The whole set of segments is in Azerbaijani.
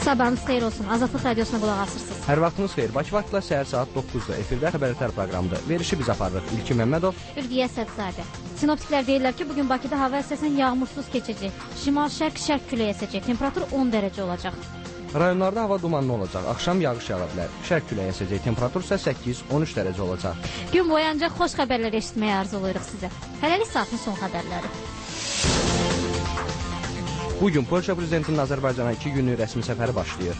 Sabahınız xeyir olsun. Azadlıq Radiosuna qulaq asırsınız. Hər vaxtınız xeyir. Bakı vaxtla səhər saat 9-da efirdə xəbərlər proqramıdır. Verişi biz aparırıq. İlki Məmmədov, Ülqiyə Sədzadə. Sinoptiklər deyirlər ki, bugün Bakıda hava əsasən yağmursuz keçəcək. Şimal-şərq küləyi əsəcək. Temperatur 10 dərəcə olacaq. Rayonlarda hava dumanlı olacaq. Axşam yağış yağa bilər. Şərq küləyi əsəcək. Temperatur isə 8-13 dərəcə olacaq. Gün boyu ancaq xoş xəbərlər eşitməyə arzuluyoruz sizə. Hələlik saatın son xəbərləri. Bugün Polşa prezidentinin Azərbaycana 2 günlük rəsmi səfəri başlayır.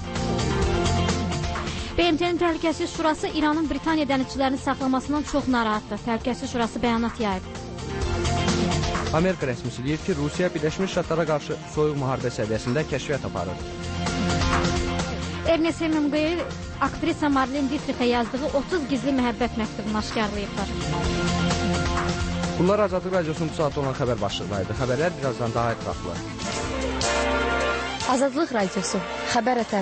BMT-nin Təhlükəsizlik Şurası İranın Britaniya dənizçilərini saxlamasından çox narahatdır. Təhlükəsizlik Şurası bəyanat yayıb. Amerika rəsmisi deyir ki, Rusiya Birləşmiş Ştatlara qarşı soyuq müharibə səviyyəsində kəşfiyyat aparır. Ernest Hemingway aktrisa Marlene Dietrich'ə yazdığı 30 gizli məhəbbət məktubunu aşkarlayıblar. Bunlar Azadlıq Radiosunun bu saatda olan xəbər başlıqlarıydı. Xəbərlər birazdan daha ətraflı. Azadlıq Radiosu, xəbər ətər.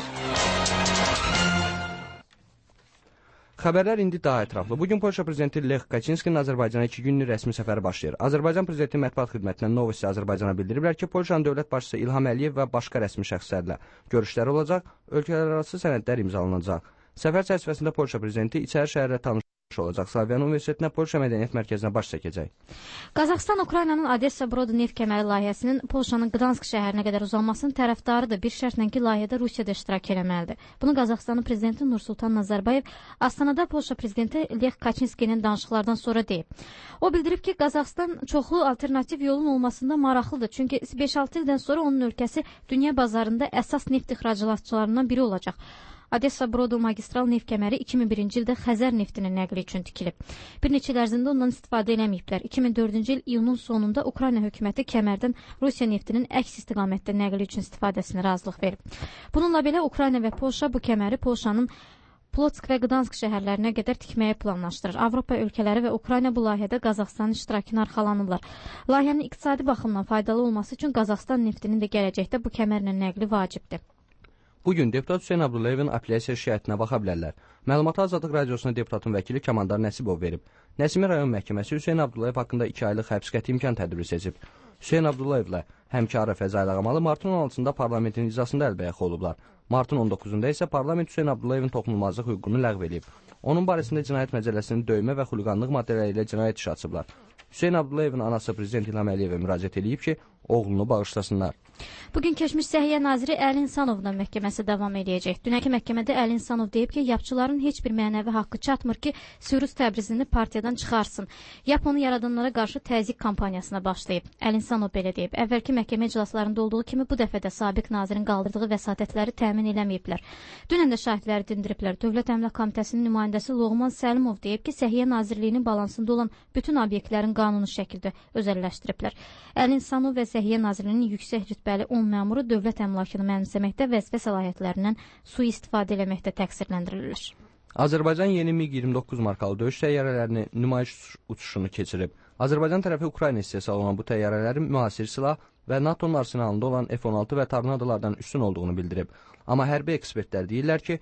Xəbərlər indi daha ətraflı. Bugün Polşa prezidenti Lech Kaçinskinin Azərbaycana 2 günlük rəsmi səfəri başlayır. Azərbaycan prezidenti mətbuat xidmətindən Novosti Azərbaycana bildiriblər ki, Polşanın dövlət başçısı İlham Əliyev və başqa rəsmi şəxslərlə görüşləri olacaq, ölkələrarası sənədlər imzalanacaq. Səfər çərçivəsində Polşa prezidenti İçəri şəhərlə tanış olacaq. Slavyan Universitetinə Polşa Mədəniyyət Mərkəzinə baş çəkəcək. Qazaxıstan Ukraynanın Odessa-Brodu neft kəməri layihəsinin Polşanın Qdansk şəhərinə qədər uzanmasının tərəfdarıdır. Bir şərtlə ki, layihədə Rusiyada iştirak eləməlidir. Bunu Qazaxıstanın prezidenti Nursultan Nazarbayev Astanada Polşa prezidenti Lech Kaçinskinin danışıqlardan sonra deyib. O bildirib ki, Qazaxıstan çoxlu alternativ yolun olmasında maraqlıdır. Çünki 5-6 ildən sonra onun ölkəsi dünya bazarında əsas neft ixracatçılarından biri olacaq. Odessa-Brodu magistral neft kəməri 2001-ci ildə Xəzər neftinin nəqli üçün tikilib. Bir neçə il ərzində ondan istifadə eləməyiblər. 2004-cü il iyunun sonunda Ukrayna hökuməti kəmərdən Rusiya neftinin əks istiqamətdə nəqli üçün istifadəsinə razılıq verib. Bununla belə Ukrayna və Polşa bu kəməri Polşanın Plotsk və Qdansk şəhərlərinə qədər tikməyi planlaşdırır. Avropa ölkələri və Ukrayna bu layihədə Qazaxıstanın iştirakını arxalanırlar. Layihənin iqtisadi baxımdan faydalı olması üçün Qazaxıstan neftinin də gələcəkdə bu kəmərlə nəqli vacibdir. Bugün deputat Hüseyn Abdullayevin apellyasiya şikayətinə baxa bilərlər. Məlumatı Azadlıq Radiosuna deputatın vəkili Kəmandar Nəsibov verib. Nəsimi rayon məhkəməsi Hüseyn Abdullayev haqqında 2 aylıq həbs qəti imkan tədbiri seçib. Hüseyn Abdullayevlə həmkarı Fəzail Ağamalı martın 16-sında parlamentin iclasında əlbəyaxı olublar. Martın 19-da isə parlament Hüseyn Abdullayevin toxunulmazlıq hüququnu ləğv edib. Onun barəsində cinayət məcəlləsinin döymə və xuliqanlıq maddələri ilə cinayət işi açıblar. Hüseyn Abdullayevin anası prezident İlham Əliyevə müraciət edib ki, oğlunu bağışlasınlar. Bugün keçmiş Səhiyyə naziri Əli İnsanovla məhkəməsi davam edəcək. Dünənki məhkəmədə Əli İnsanov deyib ki, yapçıların heç bir mənəvi haqqı çatmır ki, Sürüz Təbrizini partiyadan çıxarsın. Yaponu yaradanlara qarşı təzyiq kampaniyasına başlayıb. Əli İnsanov belə deyib. Əvvəlki məhkəmə iclaslarında olduğu kimi bu dəfə də sabiq nazirin qaldırdığı vəsatətləri təmin eləməyiblər. Dünən də şahidləri dindiriblər. Dövlət Əmlak Komitəsinin nümayəndəsi Loğman Səlimov deyib ki, Səhiyyə Nazirliyinin balansında olan bütün obyektlərin qanuni şəkildə özəlləşdiriblər. Əli İnsanov və Səhiyyə Nazirliyinin yüksək rütbəli 10 məmuru dövlət əmlakını mənimsəməkdə vəzifə səlahiyyətlərindən sui-istifadə eləməkdə təqsirləndirilir. Azərbaycan yeni MiG-29 markalı döyüş təyyarələrini nümayiş uçuşunu keçirib. Azərbaycan tərəfi Ukrayna istehsal olan bu təyyarələrin müasir silah və NATO-nun arsenalında olan F-16 və Tornadolardan üstün olduğunu bildirib. Amma hərbi ekspertlər deyirlər ki,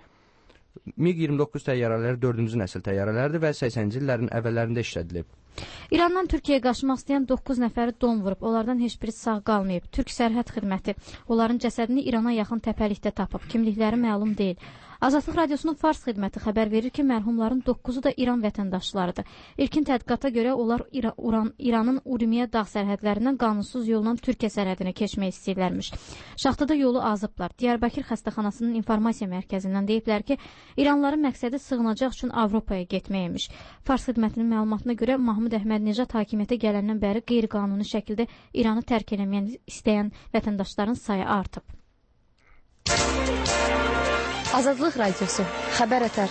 MiG-29 təyyarələri 4-cü nəsil təyyarələrdir və 80-ci illərin əvvəllərində işlədilib. İrandan Türkiyəyə qaçmaq istəyən 9 nəfəri don vurub. Onlardan heç biri sağ qalmayıb. Türk Sərhəd Xidməti onların cəsədini İrana yaxın təpəlikdə tapıb. Kimlikləri məlum deyil. Azadlıq Radiosunun Fars xidməti xəbər verir ki, mərhumların 9-u da İran vətəndaşlarıdır. İlkin tədqiqata görə onlar İranın Urmiya dağ sərhədlərindən qanunsuz yolla Türkiyə sərhədinə keçmək istəyirlərmiş. Şaxtada yolu azıblar. Diyarbakır xəstəxanasının informasiya mərkəzindən deyiblər ki, İranlıların məqsədi sığınacaq üçün Avropaya getməkmiş. Fars xidmətinin məlumatına görə Mahmud Əhmədnecad hakimiyyətə gələndən bəri qeyri-qanuni şəkildə İranı tərk eləməyən istəyən vətəndaşların sayı artıb. Azadlıq Radiosu, xəbər ətər.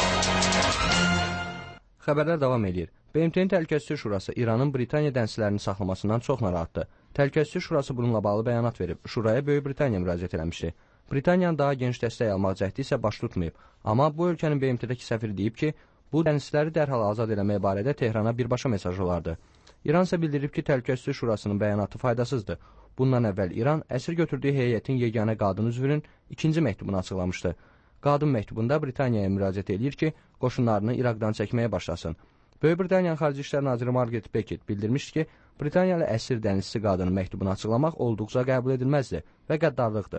Xəbərlər davam edir. BMT-nin Təhlükəsizlik Şurası İranın Britaniya dənizçilərini saxlamasından çox narahatdır. Təhlükəsizlik Şurası bununla bağlı bəyanat verib. Şuraya Böyük Britaniya müraciət eləmişdi. Britaniyanın daha geniş dəstək almaq cəhdi isə baş tutmayıb. Amma bu ölkənin BMT-dəki səfiri deyib ki, bu dənizçiləri dərhal azad eləmək barədə Tehrana birbaşa mesaj olardı. İran isə bildirib ki, Təhlükəsizlik Şurasının bəyanatı faydasızdır. Bundan əvvəl İran əsir götürdüyü heyətin yeganə qadın üzvünün ikinci məktubunu açıqlamışdı. Qadın məktubunda Britaniyaya müraciət edir ki, qoşunlarını İraqdan çəkməyə başlasın. Böyük Britaniyanın Xarici İşlər Naziri Margaret Beckett bildirmişdi ki, Britaniyalı əsir dənizçi qadının məktubunu açıqlamaq olduqca qəbul edilməzdir və qəddarlıqdır.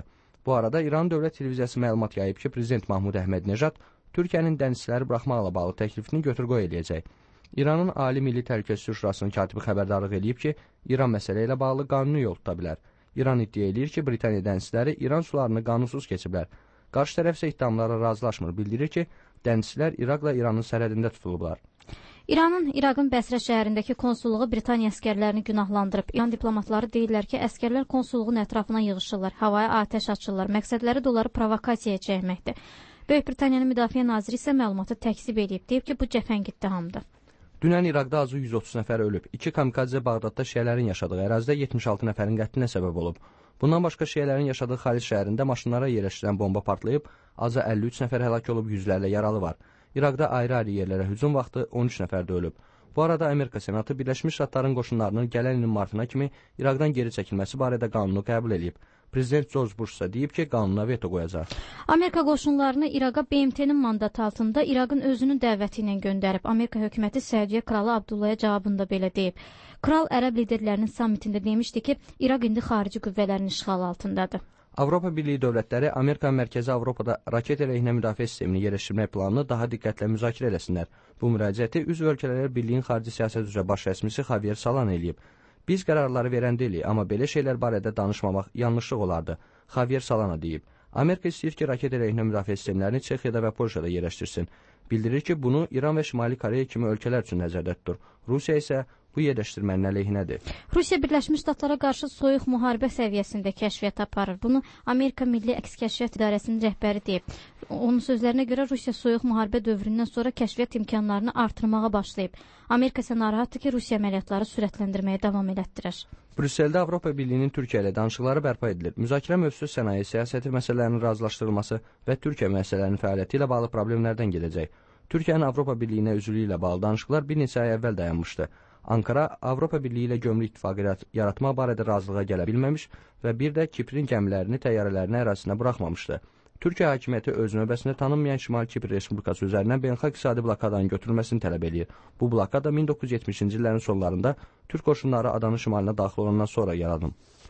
Bu arada İran Dövlət Televiziyası məlumat yayıb ki, Prezident Mahmud Əhmədinejad Türkiyənin dənizçiləri buraxmaqla bağlı təklifini götür-qoy eləyəcək. İranın Ali Milli Təhlükəsizlik Şurasının katibi xəbərdarlıq eləyib ki, İran məsələ ilə bağlı qanuni yol tuta bilər. İran iddia eləyir ki, Britaniya dənizçiləri İran sularını qanunsuz keçiblər. Qarşı tərəf isə ittihamlara razılaşmır, bildirir ki, dənizçilər İraqla İranın sərhədində tutulublar. İranın İraqın Bəsrə şəhərindəki konsulluğu Britaniya əskərlərini günahlandırıb. İran diplomatları deyirlər ki, əskərlər konsulluğun ətrafına yığışırlar, havaya atəş açırlar. Məqsədləri də onları provokasiyaya çəkməkdir. Böyük Britaniyanın müdafiə naziri isə məlumatı təkzib edib. Deyib ki, bu cəfəng ittihamdır. Dünən İraqda azı 130 nəfər ölüb. 2 kamikadze Bağdadda şiələrin yaşadığı ərazidə 76 nəfərin qətlinə səbəb olub. Bundan başqa şiələrin yaşadığı Xalis şəhərində maşınlara yerləşdirilən bomba partlayıb, azı 53 nəfər həlak olub, yüzlərlə yaralı var. İraqda ayrı-ayrı yerlərə hücum vaxtı 13 nəfər də ölüb. Bu arada Amerika Senatı Birləşmiş Ştatların qoşunlarının gələn ilin martına kimi İraqdan geri çəkilməsi barədə qanunu qəbul edib. Prezident George Bush isə deyib ki, qanuna veto qoyacaq. Amerika qoşunlarını İraqa BMT-nin mandatı altında İraqın özünün dəvəti ilə göndərib. Amerika hökuməti Səudiyyə kralı Abdullaya cavabında belə deyib. Kral ərəb liderlərinin sammitində demişdi ki, İraq indi xarici qüvvələrin işğalı altındadır. Avropa Birliyi dövlətləri Amerika Mərkəzi Avropada raket əleyhinə müdafiə sistemini yerləşdirmək planını daha diqqətlə müzakirə eləsinlər. Bu müraciəti üzv ölkələr Birliyin xarici siyasət üzrə baş rəsmisi Javier Solana eləyib. Biz qərarları verən deyilik, amma belə şeylər barədə danışmamaq yanlışlıq olardı. Javier Solana deyib. Amerika istəyir ki, raket əleyhinə müdafiə sistemlərini Çexiyada və Polşada yerləşdirsin. Bildirir ki, bunu İran və Şimali Koreya kimi ölkələr üçün nəzərdə tutur. Rusiya isə bu yerləşdirmənin əleyhinədir. Rusiya Birləşmiş Ştatlara qarşı soyuq müharibə səviyyəsində kəşfiyyat aparır. Bunu Amerika Milli Əks Kəşfiyyat İdarəsinin rəhbəri deyib. Onun sözlərinə görə Rusiya soyuq müharibə dövründən sonra kəşfiyyat imkanlarını artırmağa başlayıb. Amerika isə narahatdır ki, Rusiya əməliyyatları sürətləndirməyə davam elətdirir. Brüsseldə Avropa Birliyinin Türkiyə ilə danışıqları bərpa edilir. Müzakirə mövzusu sənaye siyasəti məsələlərinin razılaşdırılması və Türkiyə müəssisələrinin fəaliyyəti ilə bağlı problemlərdən gedəcək. Türkiyənin Avropa Birliyinə üzvlüyü ilə bağlı danışıqlar bir neçə ay əvvəl dayanmışdı. Ankara Avropa Birliyi ilə gömrük ittifaqı yaratmaq barədə razılığa gələ bilməmiş və bir də Kiprin gəmilərini təyyarələrini ərazisinə buraxmamışdı. Türkiyə hakimiyyəti öz növbəsində tanınmayan Şimali Kipr Respublikası üzərindən beynəlxalq iqtisadi blokadanın götürülməsini tələb edir. Bu blokada 1970-ci illərin sonlarında Türk qoşunları adanın şimalına daxil olandan sonra yaradılıb.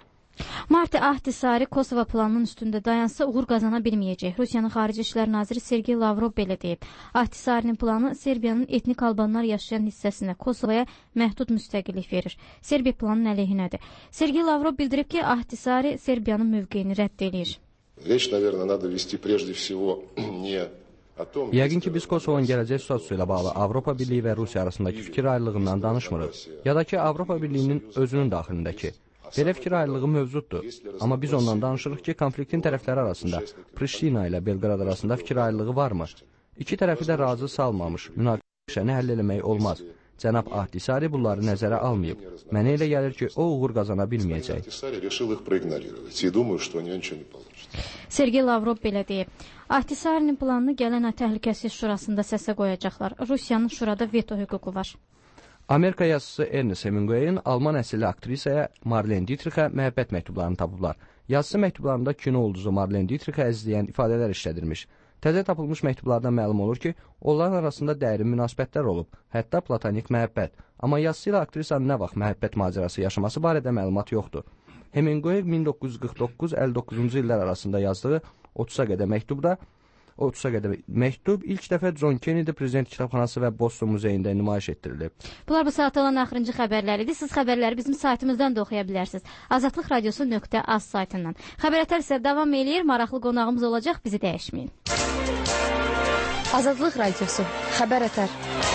Marti Ahtisaari Kosova planının üstündə dayansa uğur qazana bilməyəcək. Rusiyanın Xarici İşlər Naziri Sergey Lavrov belə deyib. Ahtisaarinin planı Serbiyanın etnik albanlar yaşayan hissəsinə Kosovaya məhdud müstəqillik verir. Serbiya planının əleyhinədir. Sergey Lavrov bildirib ki, Ahtisaari Serbiyanın mövqeyini rədd edir. Yəqin ki, biz Kosovun gələcək statusu ilə bağlı Avropa Birliyi və Rusiya arasındakı fikir ayrılığından danışmırıq. Ya da ki, Avropa Birliyinin özünün daxilindəki. Belə fikir ayrılığı mövcuddur. Amma biz ondan danışırıq ki, konfliktin tərəfləri arasında, Priştina ilə Belqrad arasında fikir ayrılığı varmı? İki tərəfi də razı salmamış, münaqişəni həll eləmək olmaz. Cənab Ahtisaari bunları nəzərə almayıb. Mənə elə gəlir ki, o uğur qazana bilməyəcək. Sergey Lavrov belə deyib. Ahtisaarinin planını gələn ay Təhlükəsizlik Şurasında səsə qoyacaqlar. Rusiyanın şurada veto hüququ var. Amerika yazıçısı Ernest Hemingway'in Alman əsilli aktrisaya Marlene Dietrichə məhəbbət məktublarını tapıblar. Yazısı məktublarında kino ulduzu Marlene Dietrichə əzizləyən ifadələr işlədilmiş. Təzə tapılmış məktublardan məlum olur ki, onların arasında dərin münasibətlər olub, hətta platonik məhəbbət. Amma yazısı ilə aktrisanın nə vaxt məhəbbət macərası yaşaması barədə məlumat yoxdur. Hemingway 1949-59-cu illər arasında yazdığı 30-a qədər məktub ilk dəfə John Kennedy Prezident Kitabxanası və Boston Muzeyində nümayiş etdirilib. Bunlar bu saata olan axırıncı xəbərlər idi. Siz xəbərləri bizim saytımızdan da oxuya bilərsiniz. Azadlıqradiosu.az saytından. Xəbərlər isə davam eləyir. Maraqlı qonağımız olacaq. Bizi dəyişməyin. Azadlıq Radiosu. Xəbər ətər.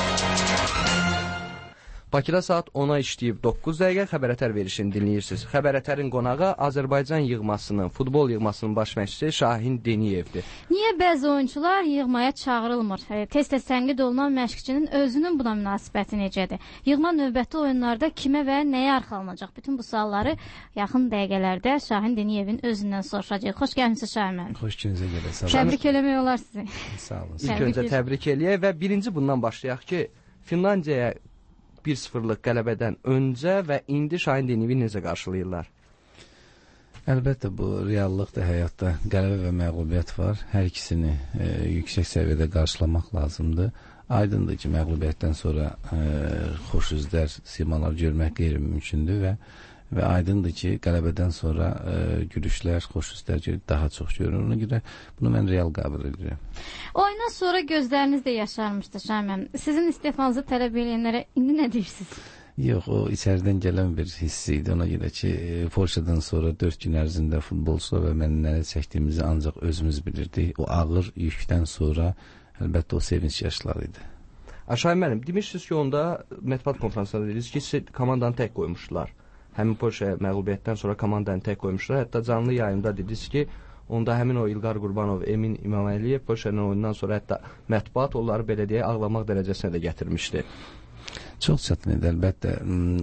Bakıda saat 10-a işləyib 9 dəqiqə xəbər ətər verişini dinləyirsiniz. Xəbər ətərin qonağı Azərbaycan yığmasının, futbol yığmasının baş məşqçisi Şahin Deniyevdir. Niyə bəzi oyunçular yığmaya çağırılmır? Tez-tez tənqid olunan məşqçinin özünün buna münasibəti necədir? Yığma növbəti oyunlarda kimə və nəyə arxalanacaq? Bütün bu sualları yaxın dəqiqələrdə Şahin Deniyevin özündən soruşacaq. Xoş gəlmisiniz Şahin müəllim. Xoş gününüzə gələsiniz. Təbrik eləmək olar sizi. Sağ olun. İlk öncə təbrik eləyək və birinci bundan başlayaq ki, Finlandiyaya 1-0-lıq qələbədən öncə və indi Şahin Deniyevi necə qarşılayırlar? Əlbəttə, bu reallıqdır həyatda. Qələbə və məğlubiyyət var. Hər ikisini yüksək səviyyədə qarşılamaq lazımdır. Aydındır ki, məğlubiyyətdən sonra xoş üzlər, simalar görmək qeyri-mümkündür və və aydındır ki, qələbədən sonra gülüşlər, xoş hisslər daha çox görünür. Ona görə bunu mən real qəbul edirəm. Oyundan sonra gözləriniz də yaşarmışdı Şahin. Sizin istefanızı tələb edənlərə indi nə deyirsiniz? Yox, o içəridən gələn bir hissi idi. Ona görə ki, Polşadan sonra 4 gün ərzində futbolçular və mən nələr çəkdiyimizi ancaq özümüz bilirdik. O ağır yükdən sonra əlbəttə o sevinç yaşları idi. Şahin müəllim, demişsiniz ki, onda mətbuat konferansında dediniz ki, siz komandanı tək qoymuşdular. Həmin Polşa məğlubiyyətdən sonra komandanı tək qoymuşdular. Hətta canlı yayımda dediniz ki, onda həmin o İlqar Qurbanov, Emin İmaməliyev Polşanın oyundan sonra hətta mətbuat onları belə deyə ağlamaq dərəcəsinə də gətirmişdi. Çox çətin idi, əlbəttə.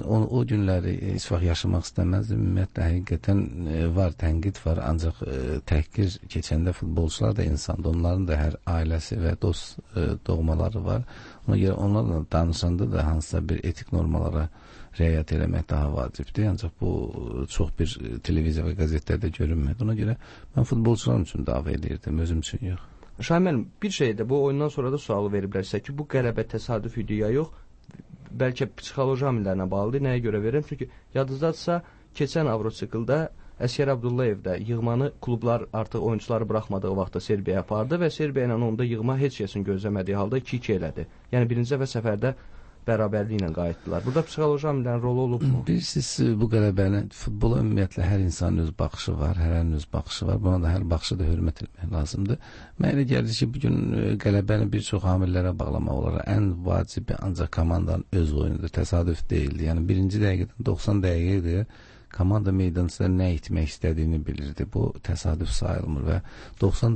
O günləri heç vaxt yaşamaq istəməzdim. Ümumiyyətlə, həqiqətən var, tənqid var, ancaq təhqir keçəndə futbolçular da insandır. Onların da hər ailəsi və dost doğmaları var. Ona görə onlarla danışanda da hansısa bir etik normalara riayət eləmək daha vacibdir. Ancaq bu çox bir televiziya və qəzetlərdə görünmədi. Ona görə mən futbolçular üçün dava edirdim, özüm üçün yox. Şahin müəllim, bir şey də bu oyundan sonra da sualı veriblərsə ki, bu qələbə təsadüf idi ya yox? Bəlkə psixoloji amillərlə bağlıdır. Nəyə görə verirəm? Çünki yadınızdadırsa, keçən Avrosikldə Əsgər Abdullayev də yığmanı klublar artıq oyuncuları buraxmadığı vaxtda Serbiyaya apardı və Serbiya ilə onda yığma heç kəsin gözləmədiyi halda 2-2 elədi. Yəni birinci dəfə səfərdə bərabərliklə qayıtdılar. Burada psixoloji amillərin rolu olubmu? Bilirsiniz, bu qələbəni futbola ümumiyyətlə hər insanın öz baxışı var, hərənin öz baxışı var. Buna da hər baxışı da hörmət etmək lazımdır. Mən elə gəldi ki, bugün qələbəni bir çox amillərə bağlamaq olar. Ən vacibi ancaq komandanın öz oyunudur, təsadüf deyildi. Yəni birinci dəqiqədən 90 dəqiqəyə komanda meydançıda nə etmək istədiyini bilirdi. Bu təsadüf sayılmır və 90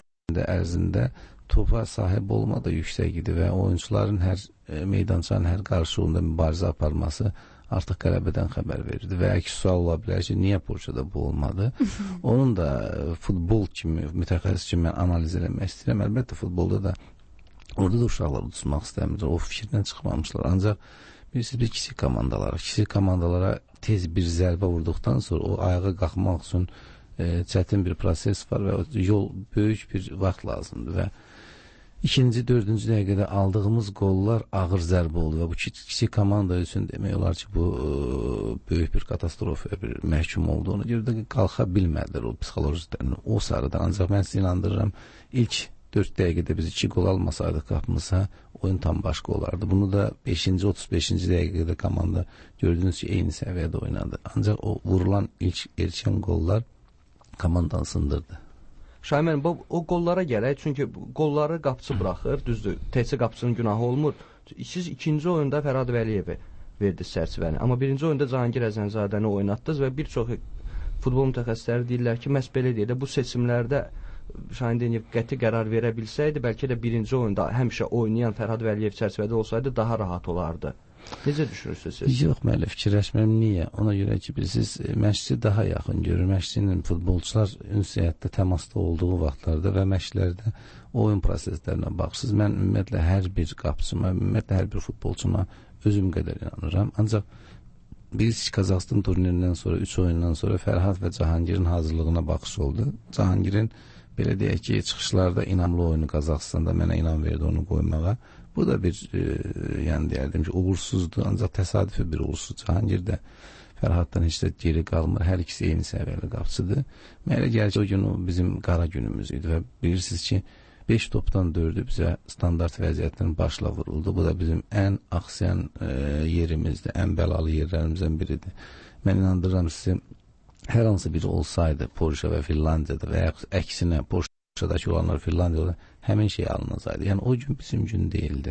ərzində topa sahib olma da yüksək idi və oyuncuların hər meydançanın hər qarşılığında mübarizə aparması artıq qələbədən xəbər verirdi və əks sual ola bilər ki, niyə Polşada bu olmadı? Onun da futbol kimi, mütəxəssis kimi mən analiz eləmək istəyirəm. Əlbəttə futbolda da orada da uşaqlar tutmaq istəmir. O fikirdən çıxmamışlar. Ancaq bilirsiniz, kiçik komandalara tez bir zərbə vurduqdan sonra o ayağa qalxmaq üçün çətin bir proses var və yol böyük bir vaxt lazımdır və İkinci, dördüncü dəqiqədə aldığımız qollar ağır zərbə oldu və bu kiçik komanda üçün demək olar ki, bu böyük bir katastrofaya bir məhkum oldu. Ona görə də qalxa bilmədilər o psixolojiklərini o sarıdan. Ancaq mən sizi inandırıram, ilk 4 dəqiqədə biz 2 gol almasaydıq qapımıza, oyun tam başqa olardı. Bunu da 5-ci, 35-ci dəqiqədə komanda gördüyünüz ki, eyni səviyyədə oynadı. Ancaq o vurulan ilk erkən qollar komandanı sındırdı. Şahin müəllim, o qollara gələk, çünki qolları qapıcı buraxır, düzdür, təkcə qapıcının günahı olmur. Siz ikinci oyunda Fərhad Vəliyevə verdiniz çərçivəni, amma birinci oyunda Cahangir Əzənzadəni oynatdınız və bir çox futbol mütəxəssisləri deyirlər ki, məhz belə deyir də, bu seçimlərdə Şahin Deniyev qəti qərar verə bilsəydi, bəlkə də birinci oyunda həmişə oynayan Fərhad Vəliyev çərçivədə olsaydı daha rahat olardı. Necə düşünürsünüz siz? Yox, mən elə fikirləşmirəm. Niyə? Ona görə ki, bilirsiniz, məşqçi daha yaxın görür. Məşqçi ilə futbolçular ünsiyyətdə, təmasda olduğu vaxtlarda və məşqlərdə oyun proseslərinə baxırsınız. Mən ümumiyyətlə hər bir qapıcıma, ümumiyyətlə hər bir futbolçuma özüm qədər inanıram. Ancaq bilirsiniz, Qazaxıstan turnirindən sonra, 3 oyundan sonra Fərhad və Cahangirin hazırlığına baxış oldu. Cahangirin belə deyək ki, çıxışlarda inamlı oyunu Qazaxıstanda mənə inam verdi onu qoymağa. Bu da bir, yəni deyərdim ki, uğursuzdur, ancaq təsadüfi bir uğursuz. Cahangir də Fərhaddan heç də geri qalmır, hər ikisi eyni səviyyəli qapıcıdır. Mən elə gəlir ki, o gün o bizim qara günümüz idi və bilirsiniz ki, 5 topdan 4'ü bizə standart vəziyyətdən başla vuruldu. Bu da bizim ən axsayan yerimizdir, ən bəlalı yerlərimizdən biridir. Mən inandırıram sizi, hər hansı biri olsaydı Polşa və Finlandiyada və əksinə Polşadakı olanlar Finlandiyada həmin şey alınacaqdı. Yəni o gün bizim gün deyildi.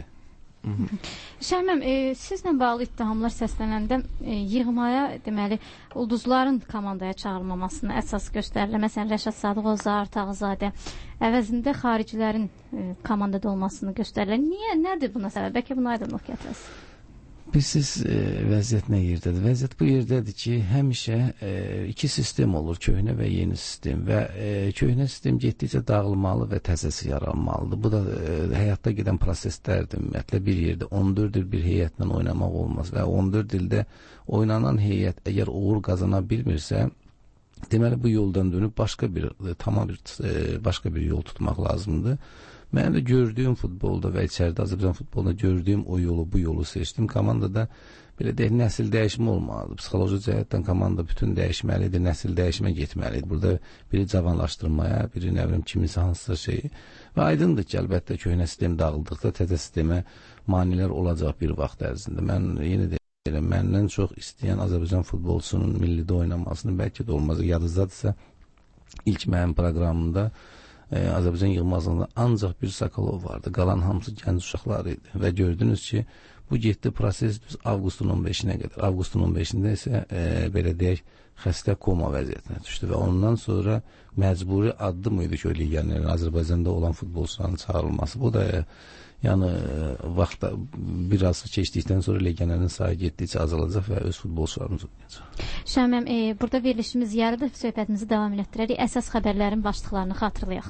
Şəhməm, sizlə bağlı ittihamlar səslənəndə yığmaya, deməli, ulduzların komandaya çağırılmamasını əsas göstərilir. Məsələn, Rəşad Sadıqov, Zahir Tağızadə əvəzində xaricilərin komandada olmasını göstərilir. Niyə, nədir buna səbəb? Bəlkə buna aydınlıq gətirəsiniz. Bilirsiniz, vəziyyət nə yerdədir? Vəziyyət bu yerdədir ki, həmişə iki sistem olur, köhnə və yeni sistem və köhnə sistem getdikcə dağılmalı və təzəsi yaranmalıdır. Bu da həyatda gedən proseslərdir. Ümumiyyətlə bir yerdə 14 il bir heyətlə oynamaq olmaz və 14 ildə oynanan heyət əgər uğur qazana bilmirsə, deməli bu yoldan dönüb başqa bir yol tutmaq lazımdır. Mənim də gördüyüm futbolda və içəridə Azərbaycan futbolunda gördüyüm o yolu, bu yolu seçdim. Komandada belə deyək, nəsil dəyişimi olmalıdır. Psixoloji cəhətdən komanda bütün dəyişməlidir, nəsil dəyişmə getməlidir. Burada biri cavanlaşdırmaya, biri nə bilim kimisə hansısa şeyi. Və aydındır ki, əlbəttə köhnə sistem dağıldıqda təzə sistemə maneələr olacaq bir vaxt ərzində. Mən yenə deyirəm, məndən çox istəyən Azərbaycan futbolçusunun millidə oynamasını bəlkə də olmaz. Yadınızdadırsa, ilk mənim proqramımda Azərbaycan yığmazlığında ancaq bir Sakalov vardı. Qalan hamısı gənc uşaqlar idi. Və gördünüz ki, bu getdi proses düz avqustun 15-nə qədər. Avqustun 15-də isə belə deyək, xəstə koma vəziyyətinə düşdü və ondan sonra məcburi addım idi ki, o legionerlərin Azərbaycanda olan futbolçuların çağırılması. Bu da yəni vaxtda biraz keçdikdən sonra legionerlərin sayı getdikcə azalacaq və öz futbolçularımız oynayacaq. Şamim, burada verilişimiz yarıdır. Söhbətimizi davam etdirərək əsas xəbərlərin başlıqlarını xatırlayaq.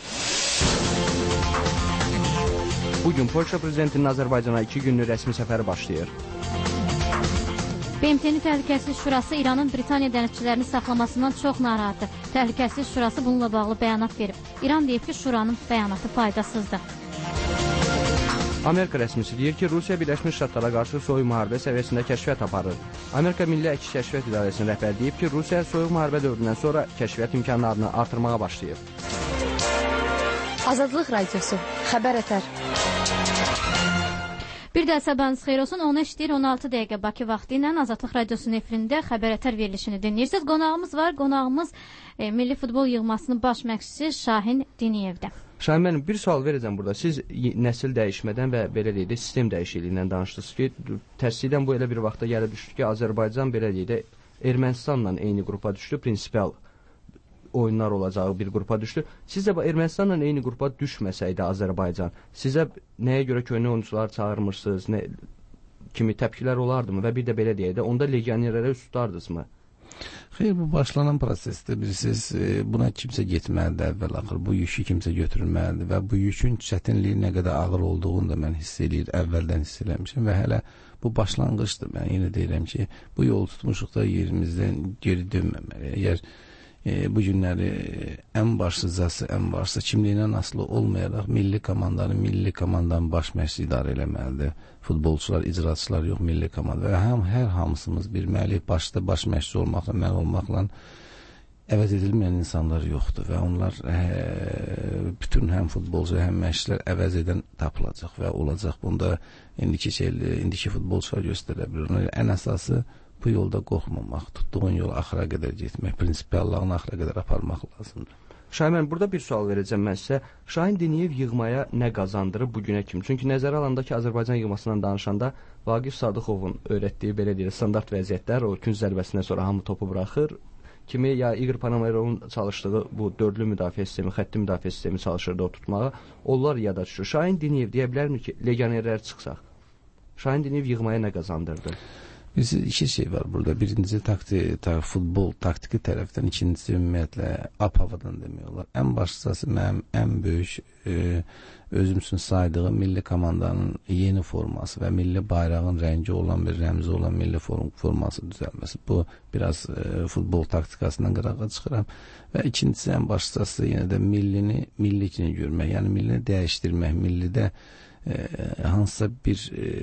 Bugün Polşa prezidentinin Azərbaycana 2 günlük rəsmi səfəri başlayır. BMT-nin Təhlükəsizlik Şurası İranın Britaniya dənizçilərini saxlamasından çox narahatdır. Təhlükəsizlik Şurası bununla bağlı bəyanat verib. İran deyib ki, Şuranın bəyanatı faydasızdır. Amerika rəsmisi deyir ki, Rusiya Birləşmiş Ştatlara qarşı soyuq müharibə səviyyəsində kəşfiyyat aparır. Amerika Milli Əks Kəşfiyyat İdarəsinin rəhbəri deyib ki, Rusiya soyuq müharibə dövründən sonra kəşfiyyat imkanlarını artırmağa başlayıb. Azadlıq Radiosu, xəbər ətər. Bir də sabahınız xeyir olsun. 13:16 dəqiqə Bakı vaxtı ilə Azadlıq Radiosunun efirində xəbər ətər verilişini dinləyirsiniz. Qonağımız var. Qonağımız Milli Futbol Yığmasının baş məşqçisi Şahin Diniyevdə. Şahin müəllim, bir sual verəcəm burada. Siz nəsil dəyişmədən və belə deyək də sistem dəyişikliyindən danışdınız ki, tərslikdən bu elə bir vaxta gəlib düşdü ki, Azərbaycan belə deyək də Ermənistanla eyni qrupa düşdü, prinsipial oyunlar olacağı bir qrupa düşdü. Sizə Ermənistanla eyni qrupa düşməsəydi Azərbaycan, sizə nəyə görə köhnə oyuncular çağırmırsınız, kimi təpkilər olardımı və bir də belə deyək də, onda legionerlərə üst tutardınızmı? Xeyr, bu başlanan prosesdə bilirsiniz, buna kimsə getməlidir əvvəl-axır, bu yükü kimsə götürməlidir və bu yükün çətinliyi nə qədər ağır olduğunu da mən hiss edir, əvvəldən hiss eləmişəm və hələ bu başlanğıcdır. Mən yenə deyirəm ki, bu yol tutmuşuqda yerimizdən geri dönməməli. Əgər bu günləri ən başlıcası kimliyindən asılı olmayaraq milli komandanın baş məşqçisi idarə eləməlidir. Futbolçular, icraçılar yox, milli komanda və hər hamısımız bilməliyik, başda baş məşqçi olmaqla, mən olmaqla əvəz edilməyən insanlar yoxdur və onlar bütün həm futbolcu, həm məşqçilər əvəz edən tapılacaq və olacaq. Bunda indiki futbolçular göstərə bilir. Ən əsası bu yolda qorxmamaq, tutduğun yol axıra qədər getmək, prinsipiallığını axıra qədər aparmaq lazımdır. Şahin, burada bir sual verəcəm mən sizə. Şahin Diniyev yığmaya nə qazandırıb bugünə kimi? Çünki nəzərə alanda ki, Azərbaycan yığmasından danışanda Vaqif Sadıqovun öyrətdiyi belə deyək standart vəziyyətlər, o künc zərbəsindən sonra hamı topu buraxır. Kimi ya Igor Panamerovun çalışdığı bu dördlü müdafiə sistemi, xətti müdafiə sistemi çalışırdı o tutmağa. Onlar yada düşür. Şahin Diniyev deyə bilərmi ki, legionerlər çıxsaq? Şahin Diniyev yığmaya nə qazandırdı? İki şey var burada. Birincisi futbol taktiki tərəfdən, ikincisi ümumiyyətlə havadan demək olar. Ən başlıcası mənim ən böyük özüm üçün saydığım milli komandanın yeni forması və milli bayrağın rəngi olan bir rəmzi olan milli forması düzəlməsi. Bu biraz futbol taktikasından qırağa çıxıram. Və ikincisi ən başlıcası yenə də milli kimi görmək, yəni millini dəyişdirmək, millidə hansısa bir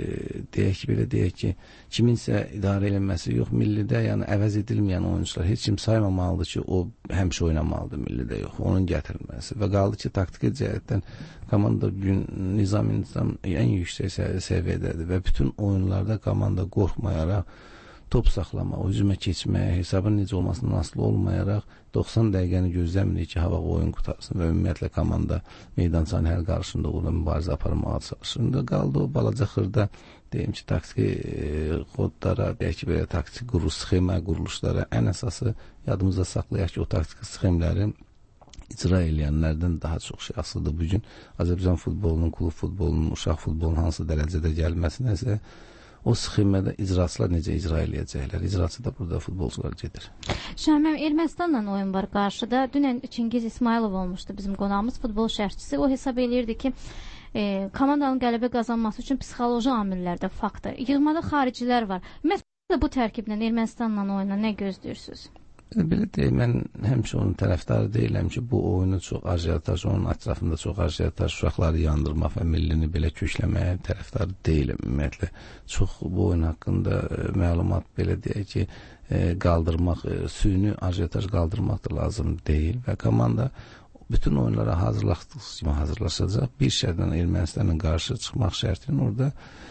deyək ki, kiminsə idarə edilməsi yox, millidə yəni əvəz edilməyən oyuncular heç kim saymamalıdır ki, o həmişə oynamalıdır millidə yox, onun gətirilməsi və qaldı ki, taktiki cəhətdən komanda nizam ən yüksək səviyyədədir və bütün oyunlarda komanda qorxmayaraq top saxlama, hücuma keçməyə, hesabın necə olmasından asılı olmayaraq 90 dəqiqəni gözləmirik ki, hava oyun qutarsın və ümumiyyətlə komanda meydançanın hər qarşısında olan mübarizə aparmağa çalışır. Qaldı o balaca xırda deyim ki, taktiki kodlara, deyək ki, belə taktiki sxema quruluşlara ən əsası yadımızda saxlayaq ki, o taktiki sxemləri icra eləyənlərdən daha çox şey asılıdır. Bugün Azərbaycan futbolunun, klub futbolunun, uşaq futbolunun hansı dərəcədə gəlməsinəsə o sxemada icraçılar necə icra eləyəcəklər? İcraçı da burada futbolçular gedir. Şamim, Ermənistanla oyun var qarşıda. Dünən Çingiz İsmailov olmuşdu bizim qonağımız, futbol şərhçisi. O hesab eləyirdi ki, komandanın qələbə qazanması üçün psixoloji amillər də faktdır. Yığmada xaricilər var. Ümumiyyətlə bu tərkiblə Ermənistanla oyuna nə gözləyirsiniz? Belə deyək, mən həmişə onun tərəfdarı deyiləm ki, bu oyunu çox ajiyataj, onun ətrafında çox ajiyataj, uşaqları yandırmaq və millini belə kökləməyə tərəfdarı deyiləm ümumiyyətlə. Çox bu oyun haqqında məlumat belə deyək ki, qaldırmaq, süni ajiyataj qaldırmaq da lazım deyil və komanda bütün oyunlara hazırlaşdığımız kimi hazırlaşacaq. Bir şərtlə Ermənistanla qarşı çıxmaq şərtinin orada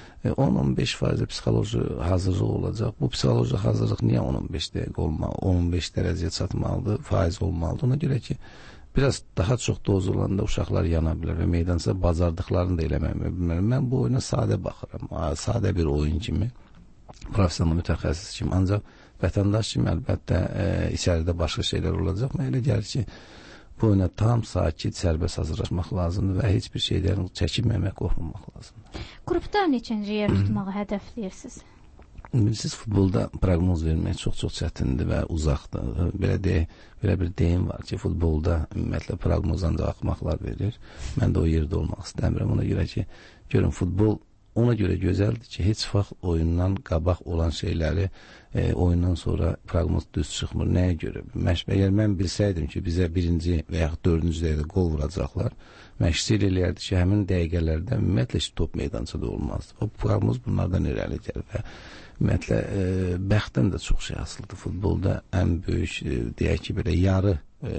10-15% psixoloji hazırlıq olacaq. Bu psixoloji hazırlıq niyə 10-15 dəqiqə olmalı, 15 dərəcəyə çatmalıdır, faiz olmalıdır. Ona görə ki, biraz daha çox doz olanda uşaqlar yana bilər və meydançada bacardıqlarını da eləmək bilmərəm. Mən bu oyuna sadə baxıram, sadə bir oyun kimi, professional mütəxəssis kimi, ancaq vətəndaş kimi əlbəttə içəridə başqa şeylər olacaq. Mən elə gəlir ki, bu oyuna tam sakit, sərbəst hazırlaşmaq lazımdır və heç bir şeydən çəkinməmək, qorxmamaq lazımdır. Qrupda neçənci yer tutmağı hədəfləyirsiniz? Siz futbolda proqnoz vermək çox çətindir və uzaqdır. Belə bir deyim var ki, futbolda ümumiyyətlə proqnoz ancaq axmaqlar verir. Mən də o yerdə olmaq istəmirəm. Ona görə ki, görün futbol ona görə gözəldir ki, heç vaxt oyundan qabaq olan şeyləri oyundan sonra proqnoz düz çıxmır. Nəyə görə? Əgər mən bilsəydim ki, bizə birinci və yaxud dördüncü dəqiqədə qol vuracaqlar, məşqçi eləyərdi ki, həmin dəqiqələrdə ümumiyyətlə top meydançada olmazdı. O proqnoz bunlardan irəli gəlir və ümumiyyətlə bəxtdən də çox şey asılıdır. Futbolda ən böyük, deyək ki, belə yarı,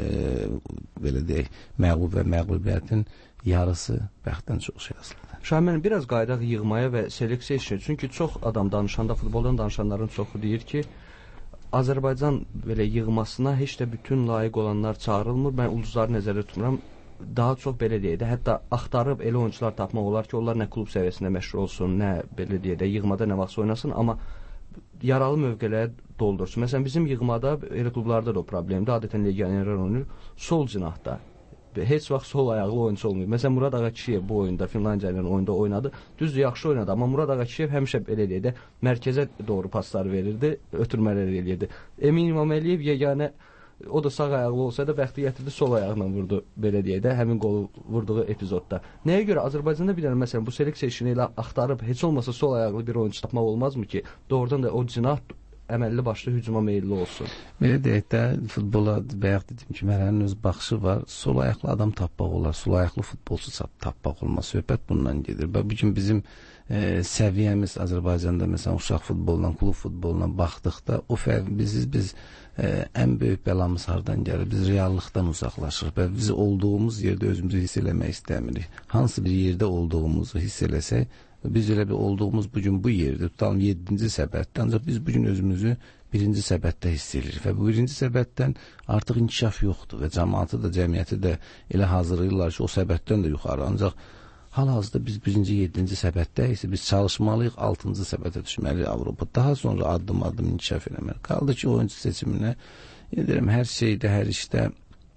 belə deyək, məğlub və məğlubiyyətin yarısı bəxtdən çox şey asılıdır. Şahin, biraz qayıdaq yığmaya və seleksiya işinə. Çünki çox adam danışanda, futboldan danışanların çoxu deyir ki, Azərbaycan belə yığmasına heç də bütün layiq olanlar çağırılmır. Mən ulduzları nəzərdə tutmuram. Daha çox belə deyək də, hətta axtarıb elə oyuncular tapmaq olar ki, onlar nə klub səviyyəsində məşhur olsun, nə belə deyək də, yığmada nə vaxt oynasın, amma yaralı mövqelərə doldursun. Məsələn, bizim yığmada, elə klublarda da o problemdir. Adətən legionerlər oynayır sol cinahda. Heç vaxt sol ayaqlı oyuncu olmuyor. Məsələn, Murad Ağakişiyev bu oyunda, Finlandiya ilə oyunda oynadı. Düzdür, yaxşı oynadı, amma Murad Ağakişiyev həmişə belə deyək də, mərkəzə doğru paslar verirdi, ötürmələr eləyirdi. Emin İmaməliyev yeganə, o da sağ ayaqlı olsa da bəxti gətirdi, sol ayaqla vurdu, belə deyək də, həmin qolu vurduğu epizodda. Nəyə görə Azərbaycanda bir dənə, məsələn, bu seleksiya işini elə axtarıb, heç olmasa sol ayaqlı bir oyuncu tapmaq olmazmı ki, doğrudan da o cinah əməlli başlı hücuma meyilli olsun? Belə deyək də, futbola bayaq dediyim kimi, hərənin öz baxışı var. Sol ayaqlı adam tapmaq olar, sol ayaqlı futbolçu tapmaq olmaz. Söhbət bundan gedir. Və bugün bizim səviyyəmiz Azərbaycanda, məsələn, uşaq futbolundan, klub futbolundan baxdıqda, o biz ən böyük bəlamız hardan gəlir? Biz reallıqdan uzaqlaşırıq və biz olduğumuz yerdə özümüzü hiss eləmək istəmirik. Hansı bir yerdə olduğumuzu hiss eləsək, biz elə bir olduğumuz bugün bu yerdə, tutalım 7-ci səbətdə, ancaq biz bugün özümüzü 1-ci səbətdə hiss edirik və bu 1-ci səbətdən artıq inkişaf yoxdur və cəmaatı da, cəmiyyəti də elə hazırlayırlar ki, o səbətdən də yuxarı, ancaq hal-hazırda biz 1-ci, 7-ci səbətdəyiksə, biz çalışmalıyıq 6-cı səbətə düşməliyik Avropa. Daha sonra addım-addım inkişaf eləməli. Qaldı ki, oyuncu seçiminə, deyirəm, hər şeydə, hər işdə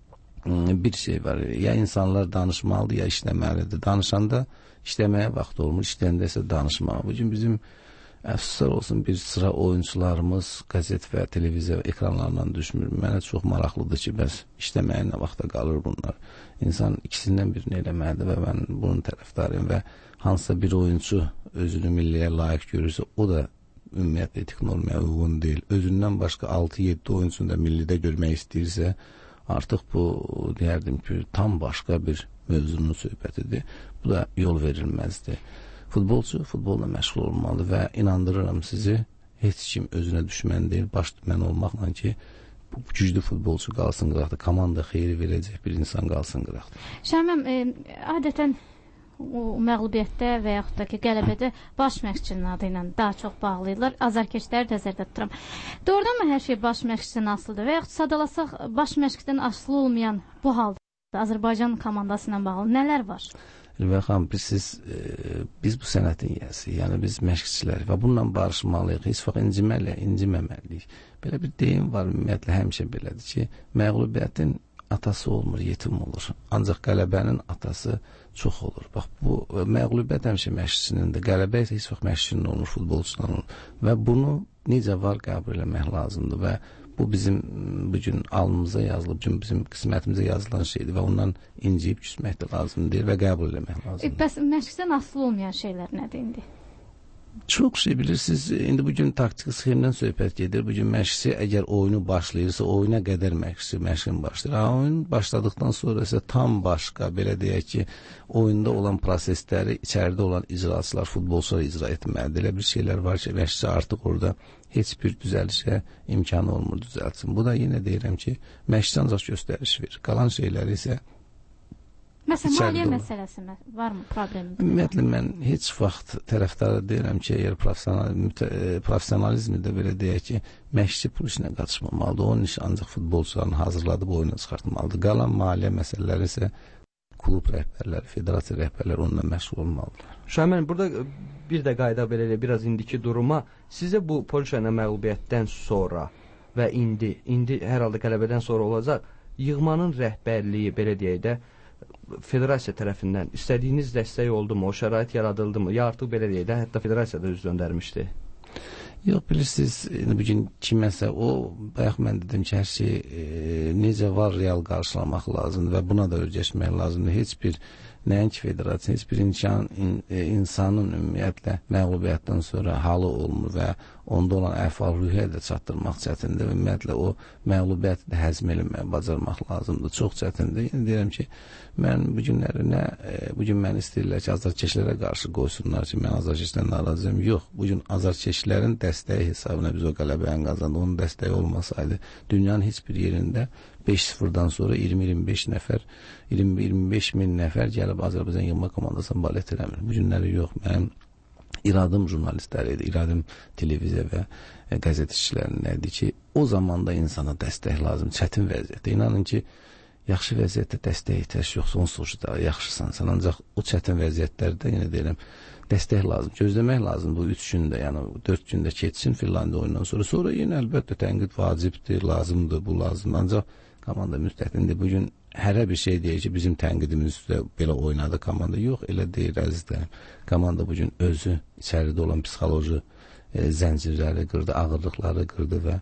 bir şey var. Ya insanlar danışmalıdır, ya işləməlidir. Danışanda işləməyə vaxt olmur, işləyəndə isə danışmağa. Bugün bizim əfsuslar olsun, bir sıra oyuncularımız qəzet və televiziya ekranlarından düşmür. Mənə çox maraqlıdır ki, bəs işləməyə nə vaxta qalır bunlar. İnsan ikisindən birini eləməlidir və mən bunun tərəfdarıyım və hansısa bir oyuncu özünü milliyə layiq görürsə, o da ümumiyyətlə etik normaya uyğun deyil. Özündən başqa 6-7 oyuncunu da millidə görmək istəyirsə, artıq bu, deyərdim ki, tam başqa bir mövzunun söhbətidir. Bu da yol verilməzdir. Futbolçu futbolla məşğul olmalı və inandırıram sizi, heç kim özünə düşmən deyil, baş düşmən olmaqla ki, bu güclü futbolçu qalsın qıraqda, komanda xeyri verəcək bir insan qalsın qıraqda. Şəməm, adətən o məğlubiyyətdə və yaxud da ki, qələbədə baş məşqçinin adı ilə daha çox bağlayırlar. Azarkeşləri nəzərdə tuturam. Doğrudan mı hər şey baş məşqçinin asılıdır və yaxud sadalasaq baş məşqçidən asılı olmayan bu halda Azərbaycan komandası ilə bağlı nələr var? Ülvə xanım, biz bu sənətin yiyəsi, yəni biz məşqçilər və bununla barışmalıyıq, heç vaxt inciməməliyik. Belə bir deyim var, ümumiyyətlə həmişə belədir ki, məğlubiyyətin atası olmur, yetim olur. Ancaq qələbənin atası çox olur. Bax, bu məğlubiyyət həmişə məşqçinin də, qələbə isə heç vaxt məşqçinin olmur, futbolçudan olur. Və bunu necə var qəbul eləmək lazımdır və bu bizim bugün alnımıza yazılıb, bizim qismətimizə yazılan şeydir və ondan inciyib küsmək də lazım deyil və qəbul eləmək lazımdır. Bəs məşqçidən asılı olmayan şeylər nədir indi? Çox şey bilirsiniz, indi bugün taktiki sxemdən söhbət gedir. Bugün məşqçi əgər oyunu başlayırsa, oyuna qədər məşqin başlayır. Oyun başladıqdan sonra isə tam başqa, belə deyək ki, oyunda olan prosesləri içəridə olan icraçılar, futbolçular icra etməlidir. Elə bir şeylər var ki, məşqçi artıq orada heç bir düzəlişə imkanı olmur düzəltsin. Bu da yenə deyirəm ki, məşqçi ancaq göstəriş verir. Qalan şeyləri isə Məsələn, maliyyə məsələsi varmı, problemi? Ümumiyyətlə, mən heç vaxt tərəfdarı deyirəm ki, əgər profesionalizmi də belə deyək ki, məşqçi pul işinə qaçmamalıdır. Onun işi ancaq futbolçuların hazırladıb oyuna çıxartmalıdır. Qalan maliyyə məsələləri isə klub rəhbərləri, federasiya rəhbərləri onunla məşğul olmalıdır. Şahin, burada bir də qayda belə biraz indiki duruma, sizə bu Polşa ilə məğlubiyyətdən sonra və indi hər halda qələbədən sonra olacaq, yığmanın rəhbərliyi, belə deyək də, federasiya tərəfindən istədiyiniz dəstək oldu mu, o şərait yaradıldı mı, ya artıq belə deyək də, hətta federasiya da üz döndərmişdi? Yox, bilirsiniz, bugün kiməsə, bayaq mən dedim ki, hər şey necə var, real qarşılamaq lazımdır və buna da öyrəşmək lazımdır. Heç bir, nəinki federasiya, heç bir insanın ümumiyyətlə məğlubiyyətdən sonra halı olmur və onda olan əhval-ruhiyyəyə də çatdırmaq çətindir və ümumiyyətlə o məğlubiyyəti də həzm eləməyə bacarmaq lazımdır. Çox çətindir. Yəni deyirəm ki, mən bu gün məni istəyirlər ki, azarkeşlərə qarşı qoysunlar ki, mən azarkeşlərdən narazıyam. Yox, bugün azarkeşlərin dəstəyi hesabına biz o qələbəni qazandı. Onun dəstəyi olmasaydı, dünyanın heç bir yerində 5-0-dan sonra 20-25 nəfər, 20-25 min nəfər gəlib Azərbaycan yığma komandasına balet eləmir. Bu günləri yox, mənim iradım jurnalistləri idi, iradım televiziya və qəzet işçilərinin idi ki, o zamanda insana dəstək lazım, çətin vəziyyətdə. İnanın ki, yaxşı vəziyyətdə dəstək ehtiyac yoxsa onsuz da yaxşısan, sən ancaq o çətin vəziyyətlərdə, yenə deyirəm, dəstək lazım, gözləmək lazım bu 3 gündə, yəni 4 gündə keçsin Finlandiya oyundan sonra yenə əlbəttə tənqid vacibdir, lazımdır, bu lazımdır, ancaq komanda müstəqildir. Bugün hərə bir şey deyir ki, bizim tənqidimiz üstə belə oynadı komanda. Yox, elə deyir, əzizlərim. Komanda bugün özü içəridə olan psixoloji zəncirləri qırdı, ağırlıqları qırdı və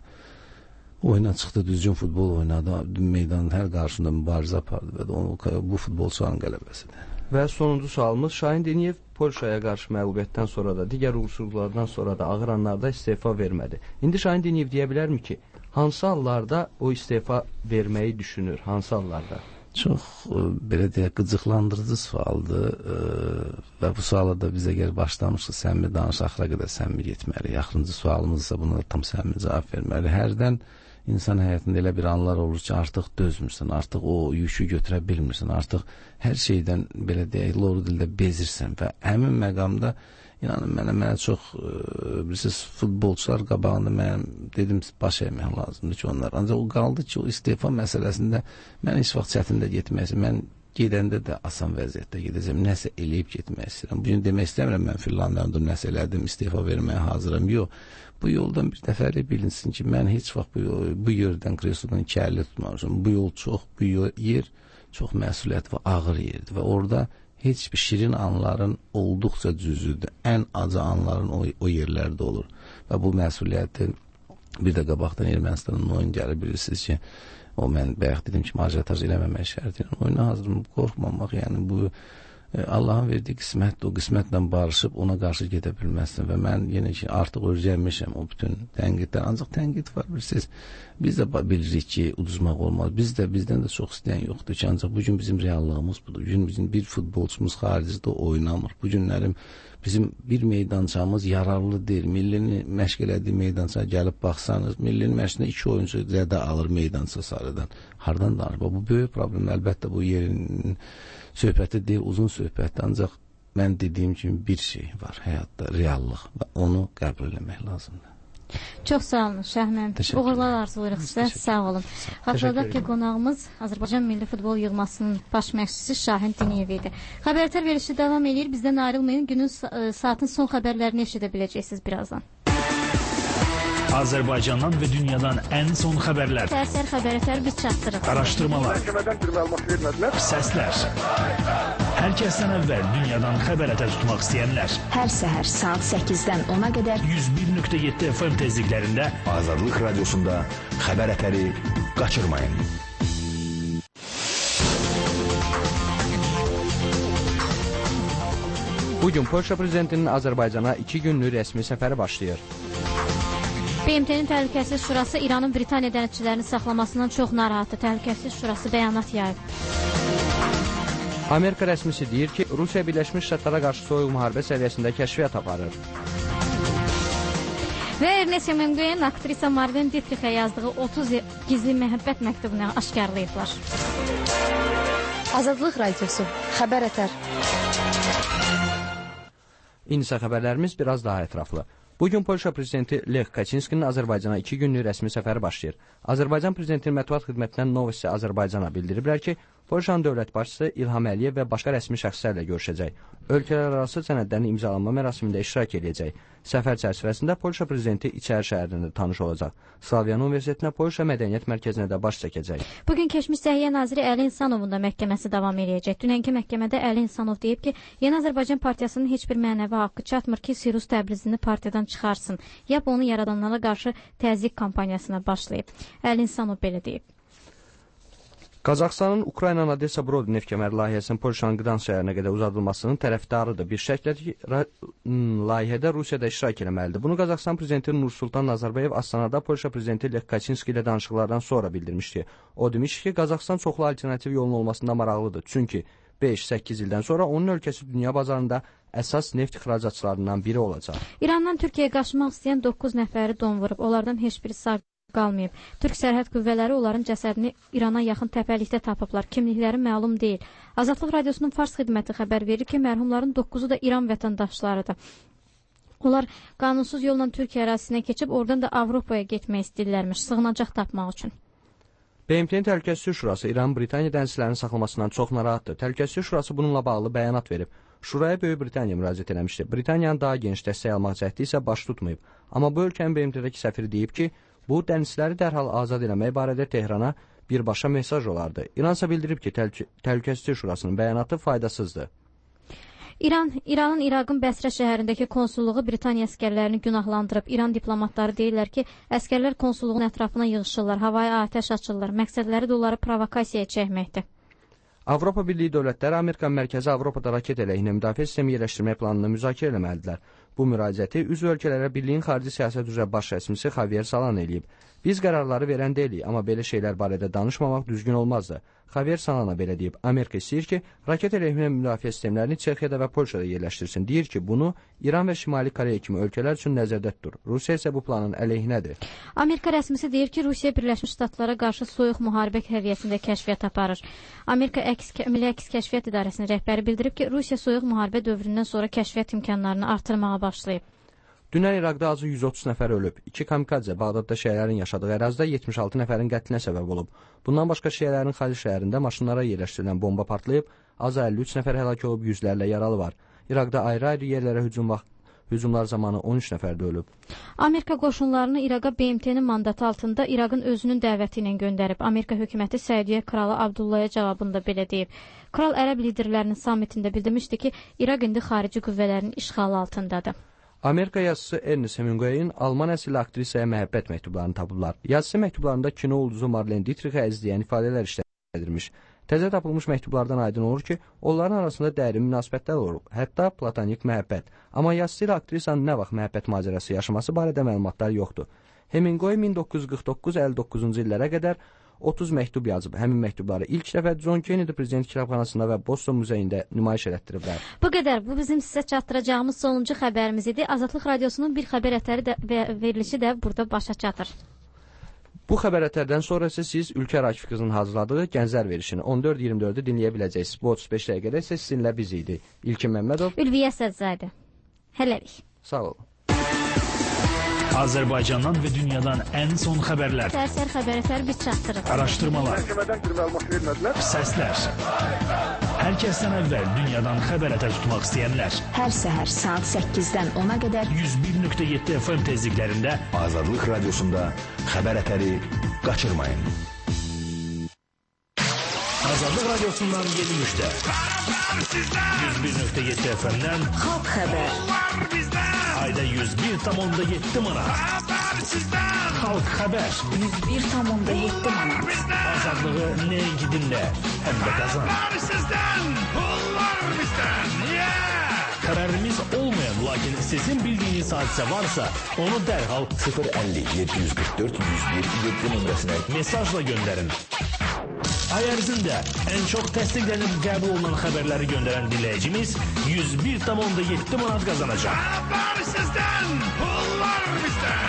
oyuna çıxdı, düzgün futbol oynadı, meydanın hər qarşısında mübarizə apardı və bu futbolçuların qələbəsidir. Və sonuncu sualımız, Şahin Deniyev Polşaya qarşı məğlubiyyətdən sonra da, digər uğursuzluqlardan sonra da ağır anlarda istefa vermədi. İndi Şahin Deniyev deyə bilərmi ki, hansı hallarda o istefa verməyi düşünür, hansı hallarda? Çox, belə deyək, qıcıqlandırıcı sualdır və bu suala da biz əgər başlamışıq, səmimi danış, axıra qədər səmimi getməli. Axırıncı sualımızsa buna da tam səmimi cavab verməli. Hərdən insan həyatında elə bir anlar olur ki, artıq dözmürsən, artıq o yükü götürə bilmirsən, artıq hər şeydən, belə deyək, loru dildə bezirsən və həmin məqamda İnanın mənə çox, bilirsiniz, futbolçular qabağında mənim dedim, baş əymək lazımdır ki, onlar. Ancaq o qaldı ki, o istefa məsələsində mən heç vaxt çətində getməyəsin. Mən gedəndə də asan vəziyyətdə gedəcəm. Nəsə eləyib getmək istəyirəm. Bugün demək istəmirəm, mən Finlandiyada nəsə elədim, istefa verməyə hazıram. Yox, bu yoldan bir dəfəlik bilinsin ki, mən heç vaxt bu yerdən, kreslodan 2 əlli tutmamışam. Bu yol bu yer çox məsuliyyət və ağır yerdir və orada heç bir şirin anların olduqca cüzüdür. Ən acı anların o yerlərdə olur. Və bu məsuliyyəti bir də qabaqdan Ermənistanın oyun gəlir, bilirsiniz ki, o mən bayaq dedim ki, ajotaj eləməmək şərti. Oyuna hazırım, qorxmamaq, yəni bu Allahın verdiyi qismətdir, o qismətlə barışıb ona qarşı gedə bilməzsin və mən yenə ki, artıq öyrənmişəm o bütün tənqiddən, ancaq tənqid var, bilirsiniz, biz də bilirik ki, uduzmaq olmaz, bizdən də çox istəyən yoxdur ki, ancaq bugün bizim reallığımız budur, bugün bizim bir futbolçumuz xaricdə oynamır, bu günlərim bizim bir meydançamız yararlı deyil, millinin məşq elədiyi meydançaya gəlib baxsanız, millinin məşqində 2 oyuncu zədə alır meydança sarıdan, hardan danır, bu böyük problem, əlbəttə bu yerin söhbəti deyil, uzun söhbətdir, ancaq mən dediyim kimi bir şey var həyatda, reallıq və onu qəbul eləmək lazımdır. Çox sağ olun Şahmən. Uğurlar arzulayırıq sizə, sağ olun. Xatırladaq ki, qonağımız Azərbaycan Milli Futbol Yığmasının baş məşqçisi Şahin Deniyev idi. Xəbərlər verilişi davam edir, bizdən ayrılmayın, günün saatın son xəbərlərini eşidə biləcəksiniz birazdan. Azərbaycandan və dünyadan ən son xəbərlər. Səhər xəbərlər biz çatdırıq. Araşdırmalar. Səslər. Hər kəsdən əvvəl dünyadan xəbər ətə tutmaq istəyənlər. Hər səhər saat 8-dən 10-a qədər 101.7 FM tezliklərində Azadlıq Radiosunda xəbər ətəri qaçırmayın. Bugün Polşa prezidentinin Azərbaycana 2 günlük rəsmi səfəri başlayır. BMT-nin Təhlükəsizlik Şurası İranın Britaniya dənizçilərini saxlamasından çox narahatdır. Təhlükəsizlik Şurası bəyanat yayıb. Amerika rəsmisi deyir ki, Rusiya Birləşmiş Ştatlara qarşı soyuq müharibə səviyyəsində kəşfiyyat aparır. Və Ernest Hemingway'in aktrisa Marlene Dietrich'ə yazdığı 30 gizli məhəbbət məktubunu aşkarlayıblar. Azadlıq Radiosu, Xəbər Ətər. İndi isə xəbərlərimiz biraz daha ətraflı. Bugün Polşa prezidenti Lech Kaçinskinin Azərbaycana 2 günlük rəsmi səfəri başlayır. Azərbaycan prezidentinin mətbuat xidmətindən Novosti Azərbaycana bildiriblər ki, Polşanın dövlət başçısı İlham Əliyev və başqa rəsmi şəxslərlə görüşəcək. Ölkələrarası sənədlərin imzalanma mərasimində iştirak edəcək. Səfər çərçivəsində Polşa prezidenti İçəri şəhərində tanış olacaq. Slavyan Universitetinə, Polşa Mədəniyyət Mərkəzinə də baş çəkəcək. Bugün keçmiş Səhiyyə naziri Əli İnsanovun da məhkəməsi davam edəcək. Dünənki məhkəmədə Əli İnsanov deyib ki, Yeni Azərbaycan Partiyasının heç bir mənəvi haqqı çatmır ki, Sirus Təbrizini partiyadan çıxarsın. Yap onu yaradanlara qarşı təzyiq kampaniyasına başlayıb. Əli İnsanov belə deyib. Qazaxıstanın Ukraynanın Odessa Brod neft kəməri layihəsinin Polşanın Qdansk şəhərinə qədər uzadılmasının tərəfdarıdır. Bir şəkildə ki, layihədə Rusiyada iştirak etməlidir. Bunu Qazaxıstan prezidenti Nursultan Nazarbayev Astanada Polşa prezidenti Lech Kaçinski ilə danışıqlardan sonra bildirmişdi. O demişdi ki, Qazaxıstan çoxlu alternativ yolun olmasında maraqlıdır. Çünki 5-8 ildən sonra onun ölkəsi dünya bazarında əsas neft ixracatçılarından biri olacaq. İrandan Türkiyəyə qaçmaq istəyən 9 nəfəri don vurub. Onlardan heç biri sağ qalmayıb. Türk sərhəd qüvvələri onların cəsədini İrana yaxın təpəlikdə tapıblar. Kimlikləri məlum deyil. Azadlıq Radiosunun Fars xidməti xəbər verir ki, mərhumların 9-u da İran vətəndaşlarıdır. Onlar qanunsuz yolla Türkiyə ərazisinə keçib, oradan da Avropaya getmək istəyirlərmiş, sığınacaq tapmaq üçün. BMT-nin Təhlükəsizlik Şurası İran Britaniya dənizçilərinin saxlamasından çox narahatdır. Təhlükəsizlik Şurası bununla bağlı bəyanat verib. Şuraya Böyük Britaniya müraciət etmişdi. Britaniyanın daha geniş dəstək almaq cəhdi isə baş tutmayıb. Amma bu ölkənin BMT-dəki səfiri deyib ki, bu dənizçiləri dərhal azad eləmək barədə Tehrana birbaşa mesaj olardı. İran isə bildirib ki, Təhlükəsizlik Şurasının bəyanatı faydasızdır. İranın İraqın Bəsrə şəhərindəki konsulluğu Britaniya əskərlərini günahlandırıb. İran diplomatları deyirlər ki, əskərlər konsulluğun ətrafına yığışırlar, havaya atəş açırlar. Məqsədləri də onları provokasiyaya çəkməkdir. Avropa Birliyi dövlətləri Amerikanın Mərkəzi Avropada raket əleyhinə müdafiə sistemi yerləşdirmək planını müzakirə eləməlidirlər. Bu müraciəti üzv ölkələrə Birliyin xarici siyasət üzrə baş rəsmisi Javier Solana eləyib. Biz qərarları verən deyilik, amma belə şeylər barədə danışmamaq düzgün olmazdı. Javier Solana belə deyib. Amerika istəyir ki, raket əleyhinə müdafiə sistemlərini Çexiyada və Polşada yerləşdirsin. Deyir ki, bunu İran və Şimali Koreya kimi ölkələr üçün nəzərdə tutur. Rusiya isə bu planın əleyhinədir. Amerika rəsmisi deyir ki, Rusiya Birləşmiş Ştatlara qarşı soyuq müharibə səviyyəsində kəşfiyyat aparır. Amerika Milli Əks Kəşfiyyat İdarəsinin rəhbəri bildirib ki, Rusiya soyuq müharibə dövründən sonra kəşfiyyat imkanlarını artırmağa başlayıb. Dünən İraqda azı 130 nəfər ölüb. 2 kamikadze Bağdadda şiələrin yaşadığı ərazidə 76 nəfərin qətlinə səbəb olub. Bundan başqa şiələrin Xalic şəhərində maşınlara yerləşdirilən bomba partlayıb, azı 53 nəfər həlak olub, yüzlərlə yaralı var. İraqda ayrı-ayrı yerlərə hücumlar zamanı 13 nəfər də ölüb. Amerika qoşunlarını İraqa BMT-nin mandatı altında İraqın özünün dəvəti ilə göndərib. Amerika hökuməti Səudiyyə kralı Abdullah'a cavabında belə deyib. Kral ərəb liderlərinin sammitində bildirmişdi ki, İraq indi xarici qüvvələrin işğalı altındadır. Amerika yazısı Ernest Hemingway'in Alman əsilli aktrisaya məhəbbət məktublarını tapıblar. Yazısı məktublarında kino ulduzu Marlene Dietrich'ə əzləyən ifadələr işlədilmiş. Təzə tapılmış məktublardan aydın olur ki, onların arasında dərin münasibətlər olub, hətta platonik məhəbbət. Amma yazısı ilə aktrisanın nə vaxt məhəbbət macərası yaşaması barədə məlumatlar yoxdur. Hemingway 1949-59-cu illərə qədər 30 məktub yazıb. Həmin məktubları ilk dəfə John Kennedy prezident kitabxanasında və Boston muzeyində nümayiş elətdiriblər. Bu qədər. Bu bizim sizə çatdıracağımız sonuncu xəbərimiz idi. Azadlıq Radiosunun bir xəbər ətəri və verilişi də burada başa çatır. Bu xəbər ətərdən sonra isə siz Ülkə Rakif qızının hazırladığı Gənclər verilişini 14-24-ü dinləyə biləcəksiniz. Bu 35 dəqiqədə isə sizinlə biz idi. İlkin Məmmədov, Ülviyə Səzzadə. Hələlik. Sağ olun. Azərbaycandan və dünyadan ən son xəbərlər. Səhər xəbər ətəri biz çatdırırıq. Araşdırmalar. Məhkəmədən bir məlumat vermədilər. Səslər. Hər kəsdən əvvəl dünyadan xəbər ətər tutmaq istəyənlər. Hər səhər saat 8-dən 10-a qədər 101.7 FM tezliklərində Azadlıq Radiosunda xəbər ətəri qaçırmayın. Azadlıq Radiosundan yeni müjdə. 101.7 FM-dən Xalq Xəbər. Ayda 101,7 manat. Xalq Xəbər. 101,7 manat. Azadlığı nəinki dinlə, həm də qazan. Sizdən, pullar bizdən. Xəbərimiz olmayan, lakin sizin bildiyiniz hadisə varsa, onu dərhal 050-744-101-7 nömrəsinə mesajla göndərin. Ay ərzində ən çox təsdiqlənib qəbul olunan xəbərləri göndərən dinləyicimiz 101,7 manat qazanacaq. Xəbər sizdən, pullar bizdən.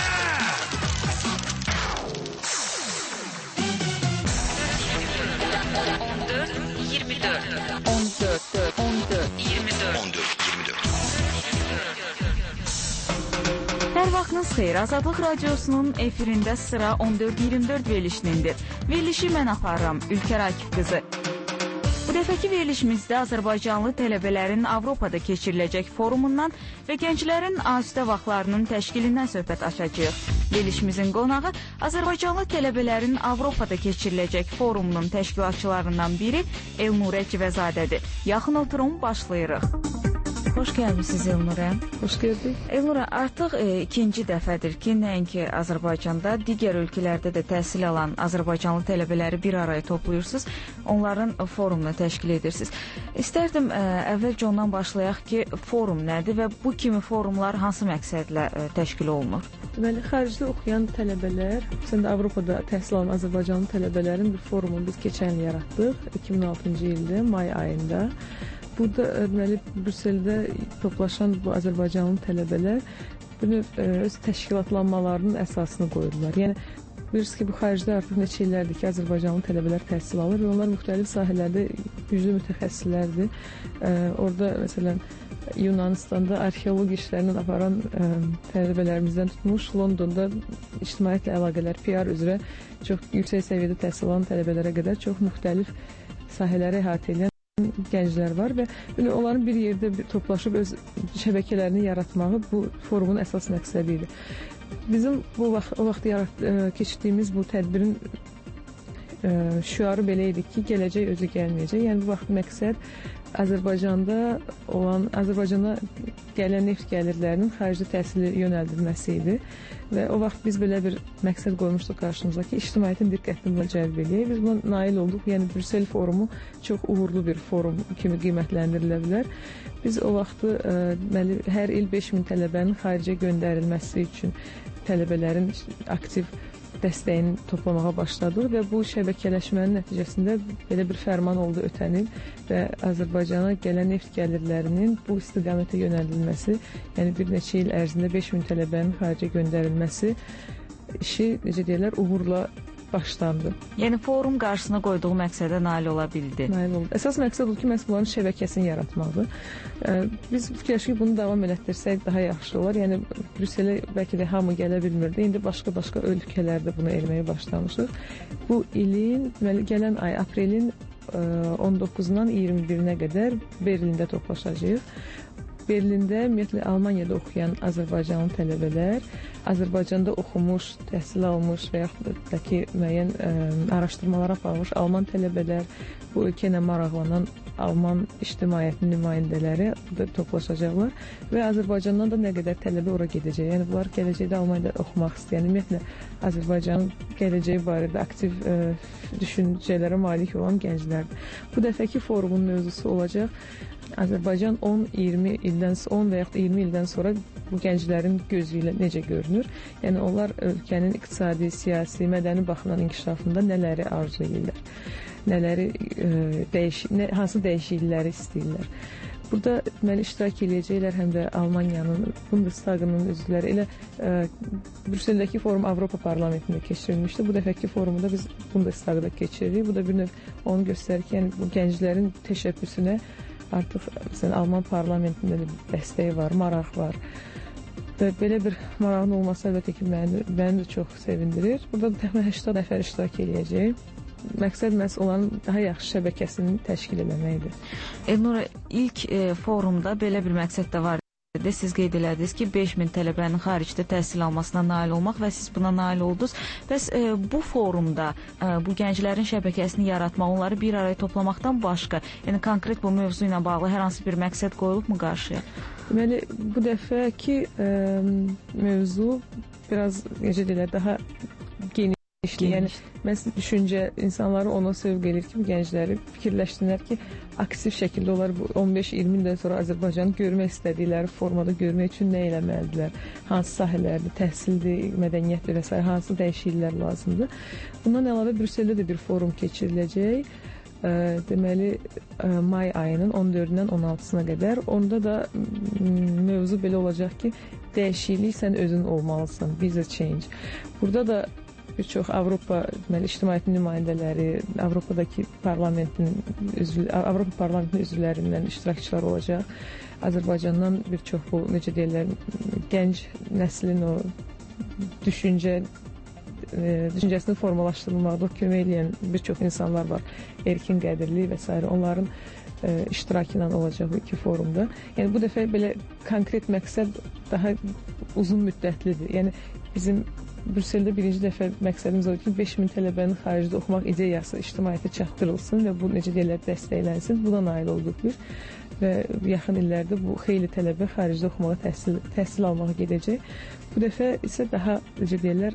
Hər vaxtınız xeyir. Azadlıq Radiosunun efirində sıra 14-24 verilişindir. Verilişi mən aparıram, Ülker Akif qızı. Bu dəfəki verilişimizdə Azərbaycanlı tələbələrin Avropada keçiriləcək forumundan və gənclərin asudə vaxtlarının təşkilindən söhbət açacağıq. Verilişimizin qonağı Azərbaycanlı tələbələrin Avropada keçiriləcək forumunun təşkilatçılarından biri Elnurə Civəzadədir. Yaxın oturun, başlayırıq. Xoş gəlmişsiniz Elnurə. Xoş gördük. Elnurə, artıq ikinci dəfədir ki, nəinki Azərbaycanda, digər ölkələrdə də təhsil alan Azərbaycanlı tələbələri bir araya toplayırsınız, onların forumunu təşkil edirsiniz. İstərdim əvvəlcə ondan başlayaq ki, forum nədir və bu kimi forumlar hansı məqsədlə təşkil olunur? Deməli, xaricdə oxuyan tələbələr, xüsusən də Avropada təhsil alan Azərbaycanlı tələbələrin bir forumunu biz keçən il yaratdıq, 2006-cı ildə, may ayında. Burada deməli Brüsseldə toplaşan bu Azərbaycanlı tələbələr öz təşkilatlanmalarının əsasını qoyurlar. Yəni bilirsiniz ki, bu xaricdə artıq neçə illərdir ki, Azərbaycanlı tələbələr təhsil alır və onlar müxtəlif sahələrdə güclü mütəxəssislərdir. Orada məsələn Yunanistan'da arxeoloji işlərini aparan tələbələrimizdən tutmuş, Londonda ictimaiyyətlə əlaqələr, PR üzrə çox yüksək səviyyədə təhsil alan tələbələrə qədər çox müxtəlif sahələri əhatə edən gənclər var və onların bir yerdə toplaşıb öz şəbəkələrini yaratmağı bu forumun əsas məqsədi idi. Bizim o vaxt keçirdiyimiz bu tədbirin şüarı belə idi ki, gələcək özü gəlməyəcək. Yəni bu vaxt məqsəd Azərbaycana gələn neft gəlirlərinin xarici təhsili yönəldilməsi idi və o vaxt biz belə bir məqsəd qoymuşduq qarşımıza ki, ictimaiyyətin diqqətini buna cəlb edək. Biz buna nail olduq. Yəni Brüssel forumu çox uğurlu bir forum kimi qiymətləndirilə bilər. Biz o vaxtı hər il 5000 tələbənin xaricə göndərilməsi üçün tələbələrin aktiv dəstəyini toplamağa başladıq və bu şəbəkələşmənin nəticəsində belə bir fərman oldu ötən il və Azərbaycana gələn neft gəlirlərinin bu istiqamətə yönəldilməsi, yəni bir neçə il ərzində 5000 tələbənin xaricə göndərilməsi işi, necə deyirlər, uğurla başlandı. Yəni forum qarşısına qoyduğu məqsədə nail ola bildi. Nail oldu. Əsas məqsəd odur ki, məhz bunların şəbəkəsini yaratmaqdır. Biz fikirləşik bunu davam elətdirsək daha yaxşı olar. Yəni Brüsselə bəlkə də hamı gələ bilmirdi. İndi başqa ölkələrdə bunu eləməyə başlamışıq. Bu ilin, deməli gələn ay aprelin 19-dan 21-nə qədər Berlində toplaşacağıq. Berlində ümumiyyətlə Almaniyada oxuyan Azərbaycanlı tələbələr, Azərbaycanda oxumuş, təhsil almış və yaxud da ki, müəyyən araşdırmalar aparmış Alman tələbələr, bu ölkə ilə maraqlanan Alman ictimaiyyətinin nümayəndələri burada toplaşacaqlar və Azərbaycandan da nə qədər tələbə ora gedəcək. Yəni bunlar gələcəkdə Almaniyada oxumaq istəyən, ümumiyyətlə Azərbaycanın gələcəyi barədə aktiv düşüncələrə malik olan gənclərdir. Bu dəfəki forumun mövzusu olacaq Azərbaycan 10-20 və yaxud 20 ildən sonra bu gənclərin gözü ilə necə görünür? Yəni onlar ölkənin iqtisadi, siyasi, mədəni baxımdan inkişafında nələri arzu edirlər? Hansı dəyişiklikləri istəyirlər? Burada deməli iştirak edəcəklər həm də Almaniyanın, Bundestagının üzvləri. Elə Brüsseldəki forum Avropa Parlamentində keçirilmişdi. Bu dəfəki forumu da biz Bundestagda keçiririk. Bu da bir növ onu göstərir ki, yəni bu gənclərin təşəbbüsünə artıq məsələn Alman parlamentində də dəstəyi var, maraq var. Və belə bir marağın olması əlbəttə ki, məni də çox sevindirir. Burada təxminən 80 nəfər iştirak edəcək. Məqsəd məhz onların daha yaxşı şəbəkəsini təşkil etməkdir. Elnura, ilk forumda belə bir məqsəd də var. Siz qeyd elədiniz ki, 5000 tələbənin xaricdə təhsil almasına nail olmaq və siz buna nail oldunuz. Bəs bu forumda bu gənclərin şəbəkəsini yaratmaq, onları bir araya toplamaqdan başqa, yəni konkret bu mövzu ilə bağlı hər hansı bir məqsəd qoyulubmu qarşıya? Deməli, bu dəfəki mövzu biraz, necə deyirlər, daha geniş Yəni məsələn düşüncə insanları ona sövq edir ki, bu gəncləri fikirləşsinlər ki, aktiv şəkildə onlar bu 15-20 ildən sonra Azərbaycanı görmək istədikləri formada görmək üçün nə eləməlidirlər? Hansı sahələrdə təhsildir, mədəniyyətdir və s. hansı dəyişikliklər lazımdır? Bundan əlavə Brüsseldə də bir forum keçiriləcək. Deməli may ayının 14-dən 16-sına qədər. Onda da mövzu belə olacaq ki, dəyişiklik sən özün olmalısan, be the change. Burada da bir çox Avropa ictimaiyyətin nümayəndələri, Avropa parlamentin üzvlərindən iştirakçılar olacaq. Azərbaycandan bir çox bu, necə deyirlər, gənc nəslin o düşüncəsini formalaşdırılmaqda kömək edən bir çox insanlar var. Erkin Qədirli və s. Onların iştirakı ilə olacaq bu iki forumda. Yəni bu dəfə belə konkret məqsəd daha uzun müddətlidir. Yəni bizim Brüsseldə birinci dəfə məqsədimiz odur ki, 5000 tələbənin xaricdə oxumaq ideyası ictimaiyyətə çatdırılsın və bu necə deyirlər dəstəklənsin. Buna nail olduq biz və yaxın illərdə bu xeyli tələbə xaricdə oxumağa təhsil almağa gedəcək. Bu dəfə isə daha necə deyirlər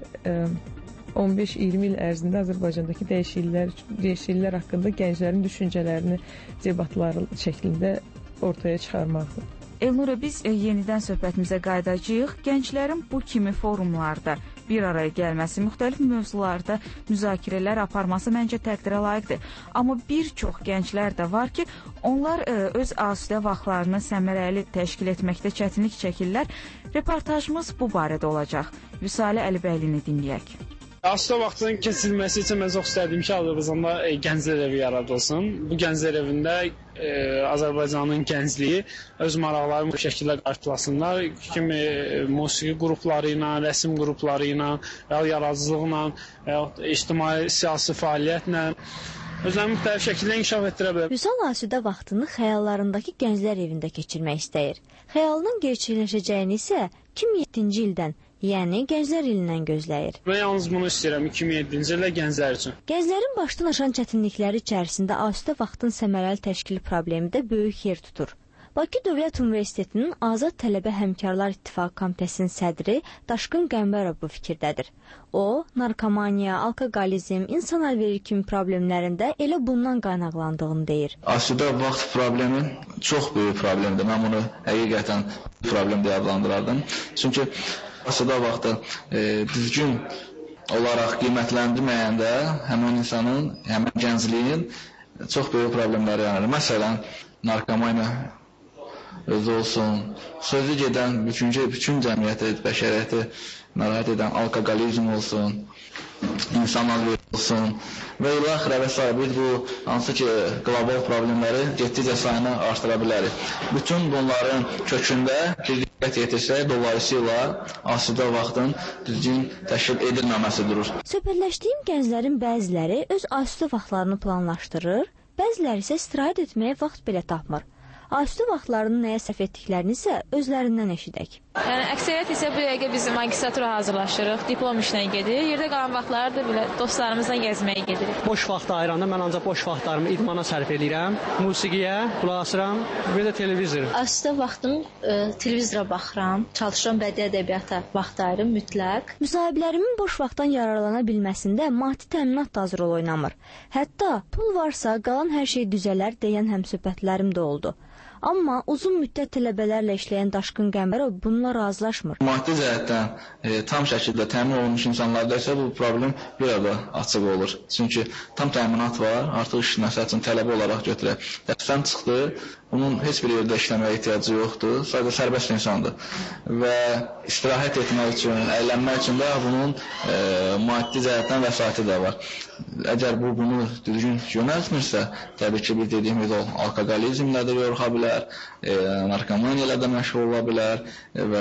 15-20 il ərzində Azərbaycandakı dəyişikliklər haqqında gənclərin düşüncələrini debatlar şəklində ortaya çıxarmaqdır. Elnura, biz yenidən söhbətimizə qayıdacağıq. Gənclərin bu kimi forumlarda bir araya gəlməsi, müxtəlif mövzularda müzakirələr aparması məncə təqdirə layiqdir. Amma bir çox gənclər də var ki, onlar öz asudə vaxtlarını səmərəli təşkil etməkdə çətinlik çəkirlər. Reportajımız bu barədə olacaq. Vüsalə Əlibəylini dinləyək. Asudə vaxtının keçirilməsi üçün mən çox istədim ki, Azərbaycanda gənclər evi yaradılsın. Bu gənclər evində Azərbaycanın gəncliyi öz maraqlarını bu şəkildə qarşılasınlar. Kimi musiqi qrupları ilə, rəsm qrupları ilə, yaradıcılıqla, ictimai siyasi fəaliyyətlə özlərini müxtəlif şəkildə inkişaf etdirə bilər. Vüsal asudə vaxtını xəyallarındakı gənclər evində keçirmək istəyir. Xəyalının gerçəkləşəcəyini isə 2007-ci ildən, yəni gənclər ilindən gözləyir. Mən yalnız bunu istəyirəm 2007-ci ildə gənclər üçün. Gənclərin başdan aşan çətinlikləri içərisində asudə vaxtın səmərəli təşkili problemi də böyük yer tutur. Bakı Dövlət Universitetinin Azad Tələbə Həmkarlar İttifaqı Komitəsinin sədri Daşqın Qəmbərov bu fikirdədir. O, narkomaniya, alkoqolizm, insan əlveri kimi problemlərində elə bundan qaynaqlandığını deyir. Asudə vaxt problemi çox böyük problemdir. Mən bunu həqiqətən problem deyə adlandırardım. Çünki asudə vaxtı düzgün olaraq qiymətləndirməyəndə həmin insanın, həmin gəncliyin çox böyük problemləri yaranır. Məsələn, narkomaniya özü olsun, sözü gedən bütün cəmiyyəti, bəşəriyyəti narahat edən alkoqolizm olsun, insan əlveri olsun və ilaxirə və s. Biz bu hansı ki qlobal problemləri getdikcə sayını artıra bilərik. Bütün bunların kökündə bir diqqət yetirsək, dolayısıyla asudə vaxtın düzgün təşkil edilməməsi durur. Söhbətləşdiyim gənclərin bəziləri öz asudə vaxtlarını planlaşdırır, bəziləri isə istirahət etməyə vaxt belə tapmır. Asudə vaxtlarını nəyə sərf etdiklərini isə özlərindən eşidək. Yəni əksəriyyət isə bu dəqiqə biz magistratura hazırlaşırıq, diplom işinə gedir. Yerdə qalan vaxtlarda belə dostlarımızla gəzməyə gedirik. Boş vaxt ayıranda mən ancaq boş vaxtlarımı idmana sərf edirəm. Musiqiyə qulaq asıram və də televizor. Asudə vaxtım televizora baxıram, çalışıram bədii ədəbiyyata vaxt ayırım mütləq. Müsahiblərimin boş vaxtdan yararlana bilməsində maddi təminat da az rol oynamır. Hətta pul varsa qalan hər şey düzələr deyən həmsöhbətlərim də oldu. Amma uzun müddət tələbələrlə işləyən Daşqın Qəmbərov bununla razılaşmır. Maddi cəhətdən tam şəkildə təmin olunmuş insanlarda isə bu problem bir ada açıq olur. Çünki tam təminat var, artıq iş məsəl üçün tələbə olaraq götürək. Dərsdən çıxdı, bunun heç bir yerdə işləməyə ehtiyacı yoxdur, sadəcə sərbəst insandır. Və istirahət etmək üçün, əylənmək üçün də bunun maddi cəhətdən vəsaiti də var. Əgər bunu düzgün yönəltmirsə, təbii ki, bir dediyimiz o alkoqolizmlə də yorxa bilər, narkomaniya ilə də məşğul ola bilər və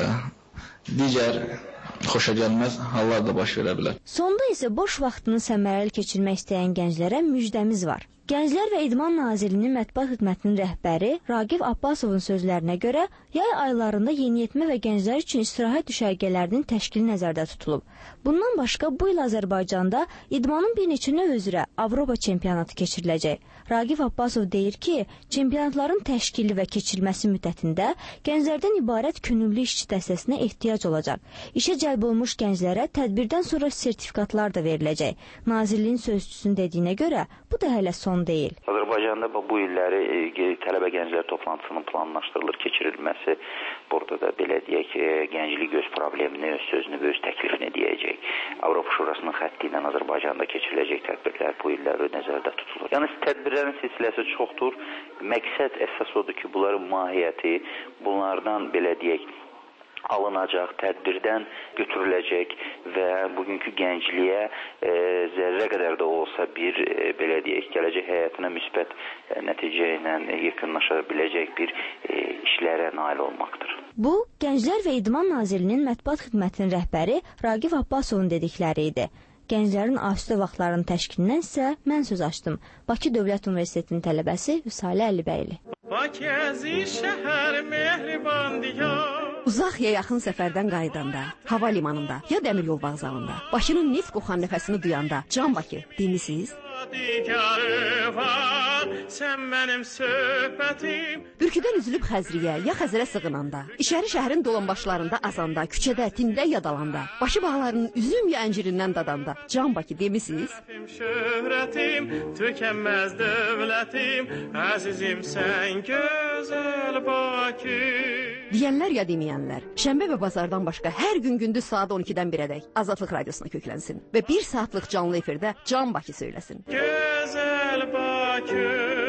digər xoşagəlməz hallar da baş verə bilər. Sonda isə boş vaxtını səmərəli keçirmək istəyən gənclərə müjdəmiz var. Gənclər və İdman Nazirliyinin mətbuat xidmətinin rəhbəri Raqif Abbasovun sözlərinə görə yay aylarında yeniyetmə və gənclər üçün istirahət düşərgələrinin təşkili nəzərdə tutulub. Bundan başqa bu il Azərbaycanda idmanın bir neçə növ üzrə Avropa çempionatı keçiriləcək. Raqif Abbasov deyir ki, çempionatların təşkili və keçirilməsi müddətində gənclərdən ibarət könüllü işçi dəstəsinə ehtiyac olacaq. İşə cəlb olmuş gənclərə tədbirdən sonra sertifikatlar da veriləcək. Nazirliyin sözçüsünün dediyinə görə bu da hələ son deyil. Azərbaycanda bu illəri tələbə gənclər toplantısının planlaşdırılır, keçirilməsi. Burada da belə deyək, gənclik öz problemini, öz sözünü və öz təklifini deyəcək. Avropa Şurasının xətti ilə Azərbaycanda keçiriləcək tədbirlər bu illəri nəzərdə tutulur. Yəni tədbirlərin silsiləsi çoxdur. Məqsəd əsas odur ki, bunların mahiyyəti, bunlardan belə deyək, alınacaq, tədbirdən götürüləcək və bugünkü gəncliyə zərrə qədər də olsa bir, belə deyək, gələcək həyatına müsbət nəticə ilə yekunlaşa biləcək bir işlərə nail olmaqdır. Bu, Gənclər və İdman Nazirliyinin mətbuat xidmətinin rəhbəri Raqif Abbasovun dedikləri idi. Gənclərin asudə vaxtlarının təşkilindən isə mən söz açdım. Bakı Dövlət Universitetinin tələbəsi Vüsalə Əlibəyli. Uzaq ya yaxın səfərdən qayıdanda, hava limanında ya dəmir yol vağzalında, Bakının neft qoxan nəfəsini duyanda, Can Bakı demisiniz? Sən mənim söhbətim. Bürküdən üzülüb Xəzriyə ya Xəzərə sığınanda, İçəri şəhərin dolanbaşlarında azanda, küçədə, tində yadalanda, başı bağlarının üzüm ya əncirindən dadanda, Can Bakı demisiniz? Şöhrətim, tükənməz dövlətim, əzizim sən gözəl Bakı. Deyənlər ya deməyənlər, şənbə və bazardan başqa hər gün gündüz saat 12-dən 1-ədək Azadlıq Radiosuna köklənsin və 1 saatlıq canlı efirdə Can Bakı söyləsin. Gözəl Bakı.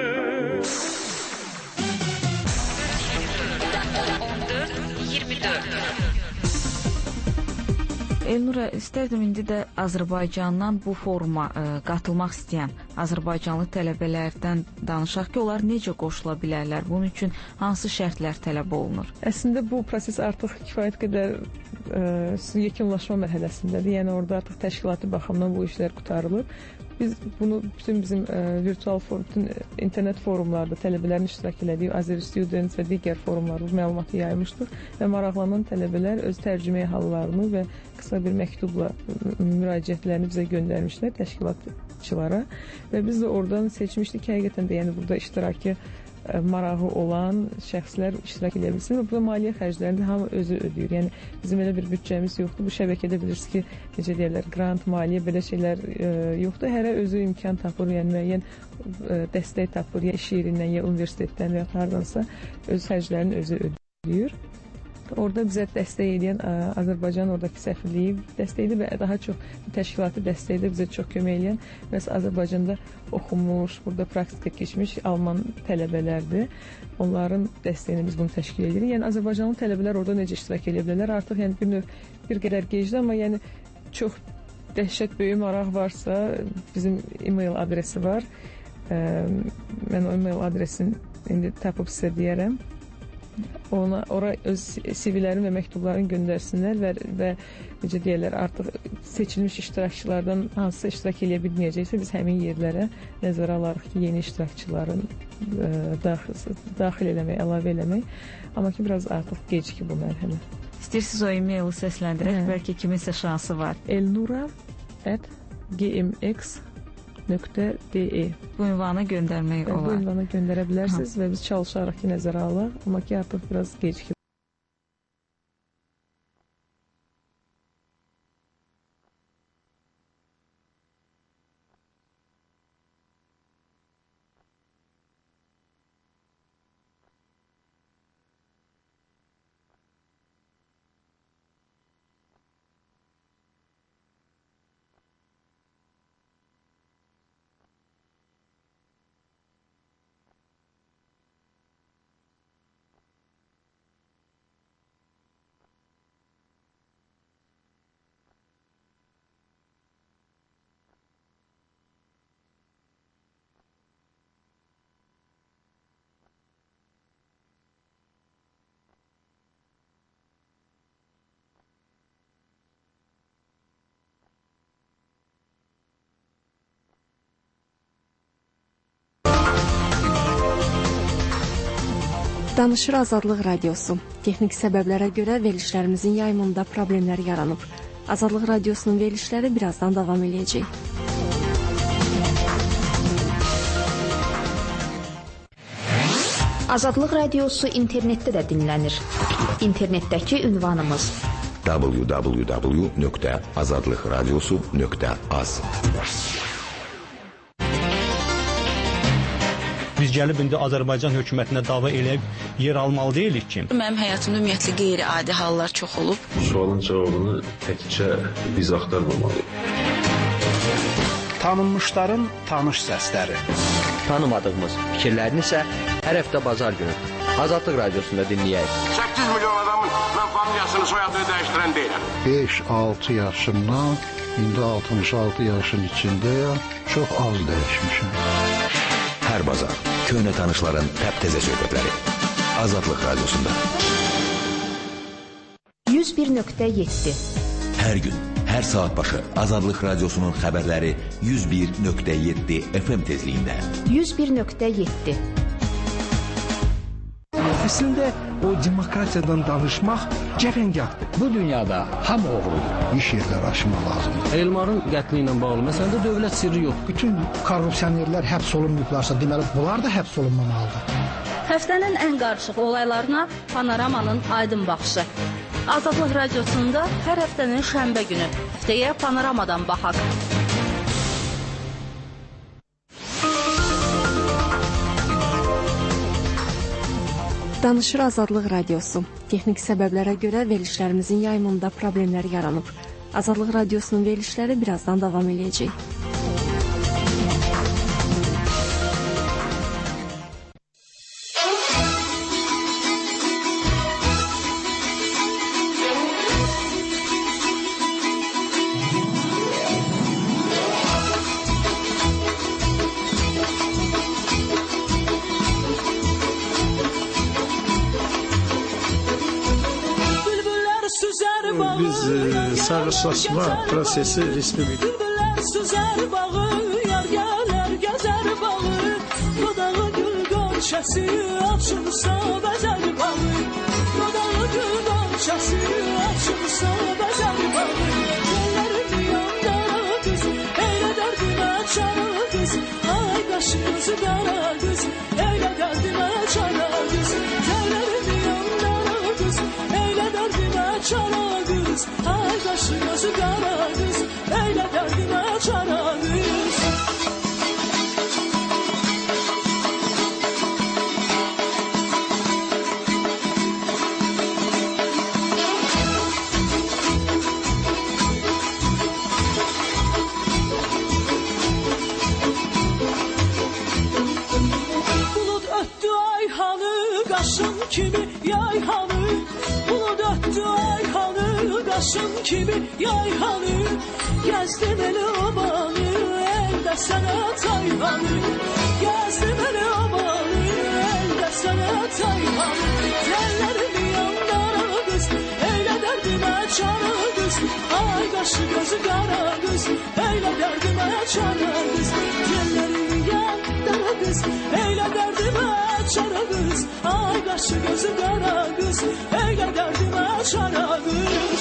Elnura, istərdim indi də Azərbaycandan bu foruma qatılmaq istəyən Azərbaycanlı tələbələrdən danışaq ki, onlar necə qoşula bilərlər? Bunun üçün hansı şərtlər tələb olunur? Əslində bu proses artıq kifayət qədər yekunlaşma mərhələsindədir. Yəni orada artıq təşkilati baxımdan bu işlər qurtarılır. Biz bunu bütün bizim virtual bütün internet forumlarda tələbələrin iştirak elədiyi Azeri Students və digər forumlarda bu məlumatı yaymışdır və maraqlanan tələbələr öz tərcümə hallarını və qısa bir məktubla müraciətlərini bizə göndərmişlər təşkilatçılara və biz də oradan seçmişdik ki, həqiqətən də yəni burada iştirakı marağı olan şəxslər iştirak edə bilsin və burada maliyyə xərclərini hamı özü ödəyir. Yəni bizim elə bir büdcəmiz yoxdur. Bu şəbəkədə bilirsiniz ki, necə deyirlər, grant, maliyyə belə şeylər yoxdur. Hərə özü imkan tapır, yəni müəyyən dəstək tapır, ya iş yerindən, ya universitetdən və ya hardansa öz xərclərini özü ödəyir. Orada bizə dəstək edən Azərbaycan oradakı səfirliyi dəstəkdir və daha çox təşkilati dəstəkdə bizə çox kömək edən bəs Azərbaycanda oxumuş, burada praktika keçmiş Alman tələbələrdir. Onların dəstəyini biz bunu təşkil edirik. Yəni Azərbaycanlı tələbələr orada necə iştirak edə bilərlər? Artıq yəni bir qədər gecdir, amma yəni çox dəhşət böyük maraq varsa bizim e-mail adresi var. Mən o e-mail adresini indi tapıb sizə deyərəm. Ora öz CV-lərini və məktublarını göndərsinlər və necə deyirlər, artıq seçilmiş iştirakçılardan hansısa iştirak eləyə bilməyəcəksə biz həmin yerlərə nəzərə alarıq ki, yeni iştirakçıların daxil eləmək, əlavə eləmək. Amma ki, biraz artıq gecikir bu mərhələ. İstəyirsiniz o e-maili səsləndirək, bəlkə kiminsə şansı var. elnura@gmx.de Bu ünvana göndərmək olar. Bu ünvana göndərə bilərsiniz və biz çalışaraq ki, nəzərə alaq. Amma ki, artıq biraz gecikir. Danışır Azadlıq Radiosu. Texnik səbəblərə görə verilişlərimizin yayımında problemlər yaranıb. Azadlıq Radiosunun verilişləri birazdan davam edəcək. Azadlıq Radiosu internetdə də dinlənir. İnternetdəki ünvanımız www.azadlıqradiosu.az. Biz gəlib indi Azərbaycan hökumətinə dava eləyib yer almalı deyilik ki. Mənim həyatımda ümumiyyətlə qeyri-adi hallar çox olub. Sualın cavabını təkcə biz axtarmamalıyıq. Tanınmışların tanış səsləri. Tanımadığımız fikirlərini isə hər həftə bazar günü Azadlıq Radiosunda dinləyək. 8 milyon adamın mən familiyasını, soyadını dəyişdirən deyiləm. 5-6 yaşımdan, indi 66 yaşın içindəyəm, çox az dəyişmişim. Hər bazar köhnə tanışların təptəzə söhbətləri Azadlıq Radiosunda. 101.7 Hər gün, hər saat başı Azadlıq Radiosunun xəbərləri 101.7 FM tezliyində. 101.7 Əslində o demokratiyadan danışmaq cəfəngahdır. Bu dünyada hamı oğrudur. İş yerləri açmaq lazımdır. Elmarın qətli ilə bağlı məsələdə dövlət sirri yox. Bütün korrupsionerlər həbs olunmayıblarsa, deməli bunlar da həbs olunmamalıdır. Həftənin ən qarışıq olaylarına Panoramanın aydın baxışı. Azadlıq Radiosunda hər həftənin şənbə günü. Həftəyə Panoramadan baxaq. Danışır Azadlıq Radiosu. Texnik səbəblərə görə verilişlərimizin yayımında problemlər yaranıb. Azadlıq Radiosunun verilişləri birazdan davam edəcək. Sağırsaçma prosesi respublik. Bülbülər süzər bağı, yar gələr gəzər bağı. Dodağı gül qonçəsi, açılsa bəzər bağı. Dodağı gül qonçəsi, açılsa bəzər bağı. Gəllərim yanda qız, eylə dərdimə çara qız. Ay qaşı gözü qara qız, eylə dərdimə çara qız. Gəllərim yanda qız, eylə dərdimə çara qız. Ay qaşı gözü qara qız, eylə dərdimə çara qız. Bulud ötdü ayhanı, qaşın kimi yayhanı. Bulud ötdü ayhanı, qaşın kimi yayhanı. Gəzdim elə obanı, əldə sənə tayhanı. Gəzdim elə obanı, əldə sənə tayhanı. Tellərim yandara qız, eylə dərdimə çara qız. Ay qaşı gözü qara qız, eylə dərdimə çara qız. Tellərim yandara qız, eylə dərdimə çara qız. Ay qaşı gözü qara qız, eylə dərdimə çara qız.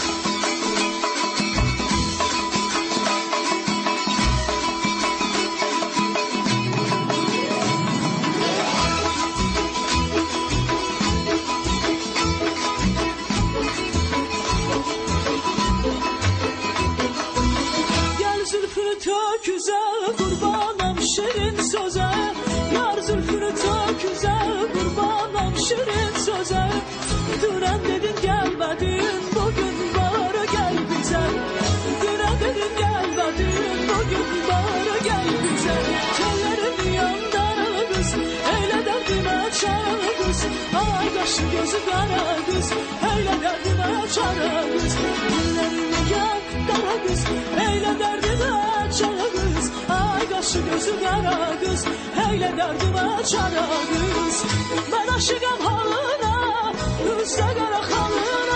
Töküzə qurbanam şirin sözə. Yar zülfünü töküzə qurbanam şirin sözə. Dünən dedin gəlmədin, bugün bara gəl bizə. Dünən dedin gəlmədin, bugün bara gəl bizə. Tellərim yandara qız, eylə dərdimə çara qız. Ay qaşı gözü qara qız, eylə dərdimə çara qız. Tellərim yandara qız, eylə dərdimə çara qız. Ay qaşı gözü qara qız, eylə dərdimə çara qız. Mən aşıqam halına, üzdə qara xalına.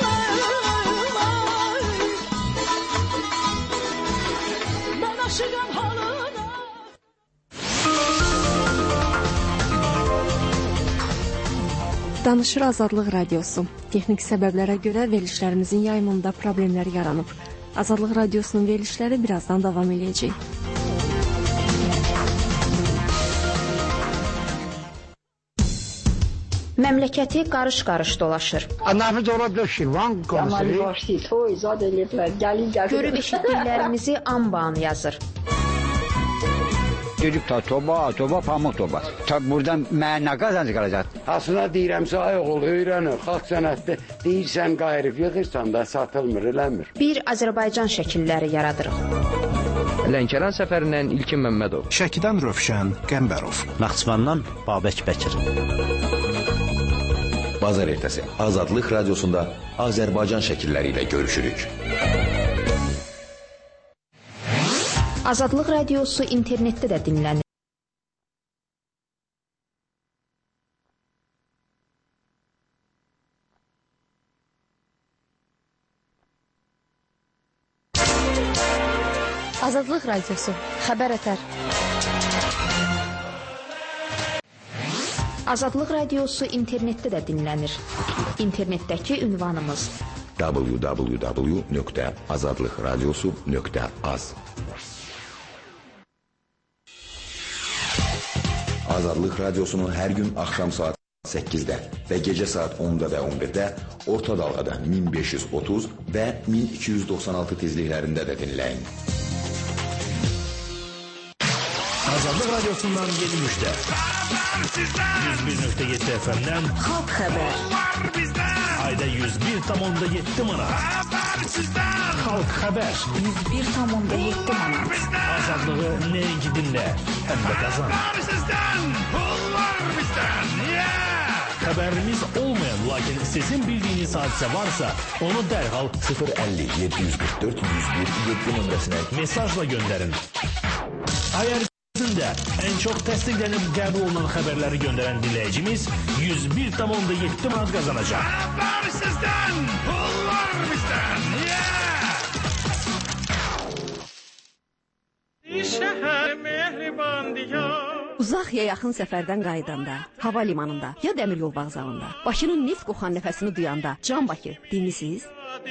Mən aşıqam halına. Danışır Azadlıq Radiosu. Texnik səbəblərə görə verilişlərimizin yayımında problemlər yaranıb. Azadlıq Radiosunun verilişləri birazdan davam edəcək. Məmləkəti qarış-qarış dolaşır. Nafiz orada Şirvan konusunu. Görüb eşitdiklərimizi anbağını yazır. Dedik ta toba, pamuk toba. Ta buradan mənə nə qazancı qalacaq? Aslında deyirəmsə, ay oğul, öyrənir, xalq sənətdə deyirsən, qayırıb yığırsan da satılmır, eləmir. Bir Azərbaycan şəkilləri yaradırıq. Lənkəran səfərindən İlkin Məmmədov. Şəkidən Rövşən Qəmbərov. Naxçıvandan Babək Bəkir. Bazar ertəsi Azadlıq Radiosunda Azərbaycan şəkilləri ilə görüşürük. Azadlıq Radiosu internetdə də dinlənir. Azadlıq Radiosu. Xəbər ətər. Azadlıq Radiosu internetdə də dinlənir. İnternetdəki ünvanımız www.azadlıqradiosu.az. Azadlıq Radiosu'nun hər gün axşam saat 8-də və gecə saat 10-da və 11-də orta dalğada 1530 və 1296 tezliklərində də dinləyin. Azadlıq Radiosu'ndan yeni müjde. 101.7 FM'den Halk Xəbər. Ayda 101,7 manat. Halk Xəbər. 101,7 manat. Azadlığı nəinki dinlə, həm də qazan. Xəbərimiz olmayan, lakin sizin bildiyiniz hadisə varsa, onu dərhal 050-744-101-7 nömrəsinə mesajla göndərin. Əgər en çok təsdiqlənib qəbul olunan xəbərləri göndərən dinləyicimiz 101,7 manat qazanacaq. Xəbər sizdən, pullar bizdən. Şəhər mehriban diyar. Uzaq ya yaxın səfərdən qayıdanda, hava limanında ya dəmir yol vağzalında, başının neft qoxan nəfəsini duyanda, Can Bakı, dinlisiz?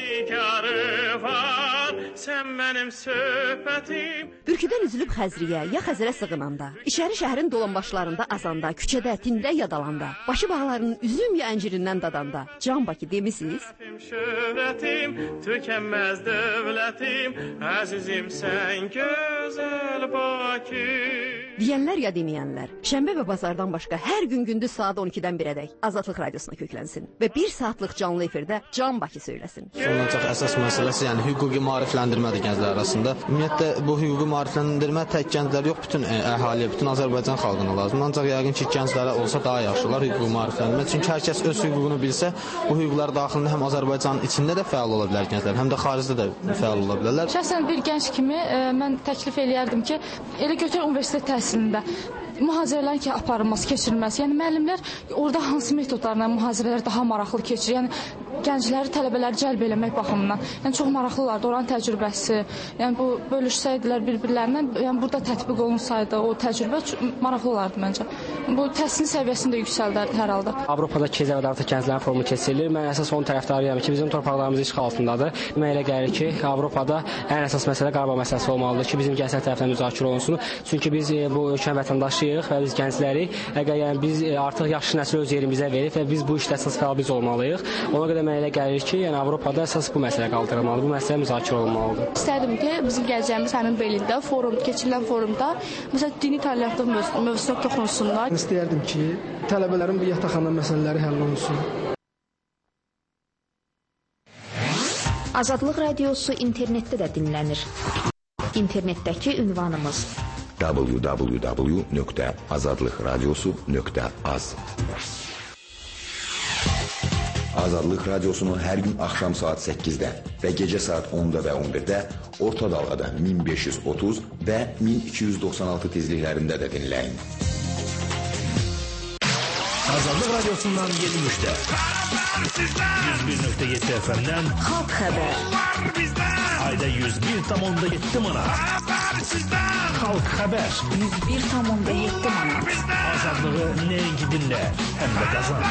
Sən mənim söhbətim. Bürküdən üzülüb Xəzriyə ya Xəzərə sığınanda, İçəri şəhərin dolanbaşlarında azanda, küçədə, tində yadalanda, başı bağlarının üzüm ya əncirindən dadanda, Can Bakı demisiz? Şöhrətim, tükənməz dövlətim, əzizim sən gözəl Bakı. Deyənlər ya deməyənlər, şənbə və bazardan başqa hər gün gündüz saat 12-dən 1-ədək Azadlıq Radiosuna köklənsin və 1 saatlıq canlı efirdə Can Bakı söyləsin. Ancaq əsas məsələsi, yəni hüquqi maarifləndirmədir gənclər arasında. Ümumiyyətlə bu hüquqi maarifləndirmə tək gənclər yox, bütün əhaliyə, bütün Azərbaycan xalqına lazımdır. Ancaq yəqin ki, gənclərə olsa daha yaxşı olar hüquqi maarifləndirmə. Çünki hər kəs öz hüququnu bilsə, bu hüquqlar daxilində həm Azərbaycanın içində də fəal ola bilər gənclər, həm də xaricdə də fəal ola bilərlər. Şəxsən bir gənc kimi mən təklif eləyərdim ki, elə götür universitet təhsilində mühazirələrin ki, aparılması, keçirilməsi. Yəni müəllimlər orada hansı metodlarla mühazirələr daha maraqlı keçirir? Yəni gəncləri, tələbələri cəlb eləmək baxımından. Yəni çox maraqlılardı oranın təcrübəsi. Yəni bu bölüşsəydilər bir-birlərindən, yəni burada tətbiq olunsaydı o təcrübə maraqlı olardı məncə. Bu təhsilin səviyyəsini də yüksəldər hər halda. Avropada keçə və artıq gənclərin forumu keçirilir. Mən əsas onun tərəfdarıyam ki, bizim torpaqlarımız işğal altındadır. Mənə elə gəlir ki, Avropada ən əsas məsələ Qarabağ məsələsi olmalıdır ki, bizim gənclər tərəfindən müzakirə olunsun. Çünki biz bu ölkənin vətəndaşıyıq və biz gəncləri, yəni biz artıq yaxşı nəsil öz yerimizə verib və biz bu işdə əsas fəal biz olmalıyıq. Ona görə mənə elə gəlir ki, yəni Avropada əsas bu məsələ qaldırılmalıdır, bu məsələ müzakirə olunmalıdır. İstərdim ki, bizim gələcəyimiz həmin belində, keçirilən forumda, məsələn, dini tələbatlı mövzusuna toxunsunlar. İstəyərdim ki, tələbələrin bu yataqxana məsələləri həll olunsun. Azadlıq Radiosu internetdə də dinlənir. İnternetdəki ünvanımız www.azadlıqradiosu.az. Azadlıq Radiosu'nun hər gün axşam saat 8-də və gecə saat 10-da və 11-də orta dalğada 1530 və 1296 tezliklərində də dinləyin. Azadlıq Radiosu'ndan yeni müjde. 101.7 FM'den Halk Xəbər. Ayda 101,7 manat. Xalq xəbər 101,7 manat. Azadlığı nəinki dinlə, həm də qazan.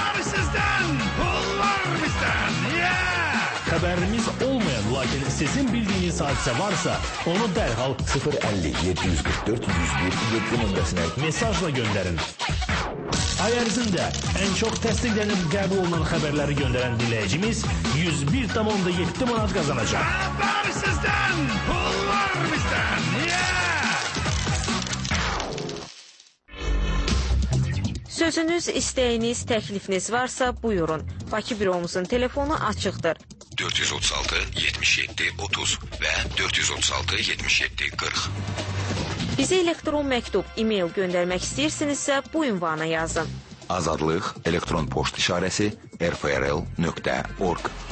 Xəbərimiz olmayan, lakin sizin bildiyiniz hadisə varsa, onu dərhal 050-744-101-7 nömrəsinə mesajla göndərin. Ay ərzində ən çox təsdiqlənib qəbul olunan xəbərləri göndərən dinləyicimiz 101,7 manat qazanacaq. Xəbər sizdən, pul var bizdən. Sözünüz, istəyiniz, təklifiniz varsa buyurun. Bakı büromuzun telefonu açıqdır. 436-77-30 və 436-77-40. Bizə elektron məktub, e-mail göndərmək istəyirsinizsə bu ünvana yazın. Azadlıq elektron poçt işarəsi rfrl.org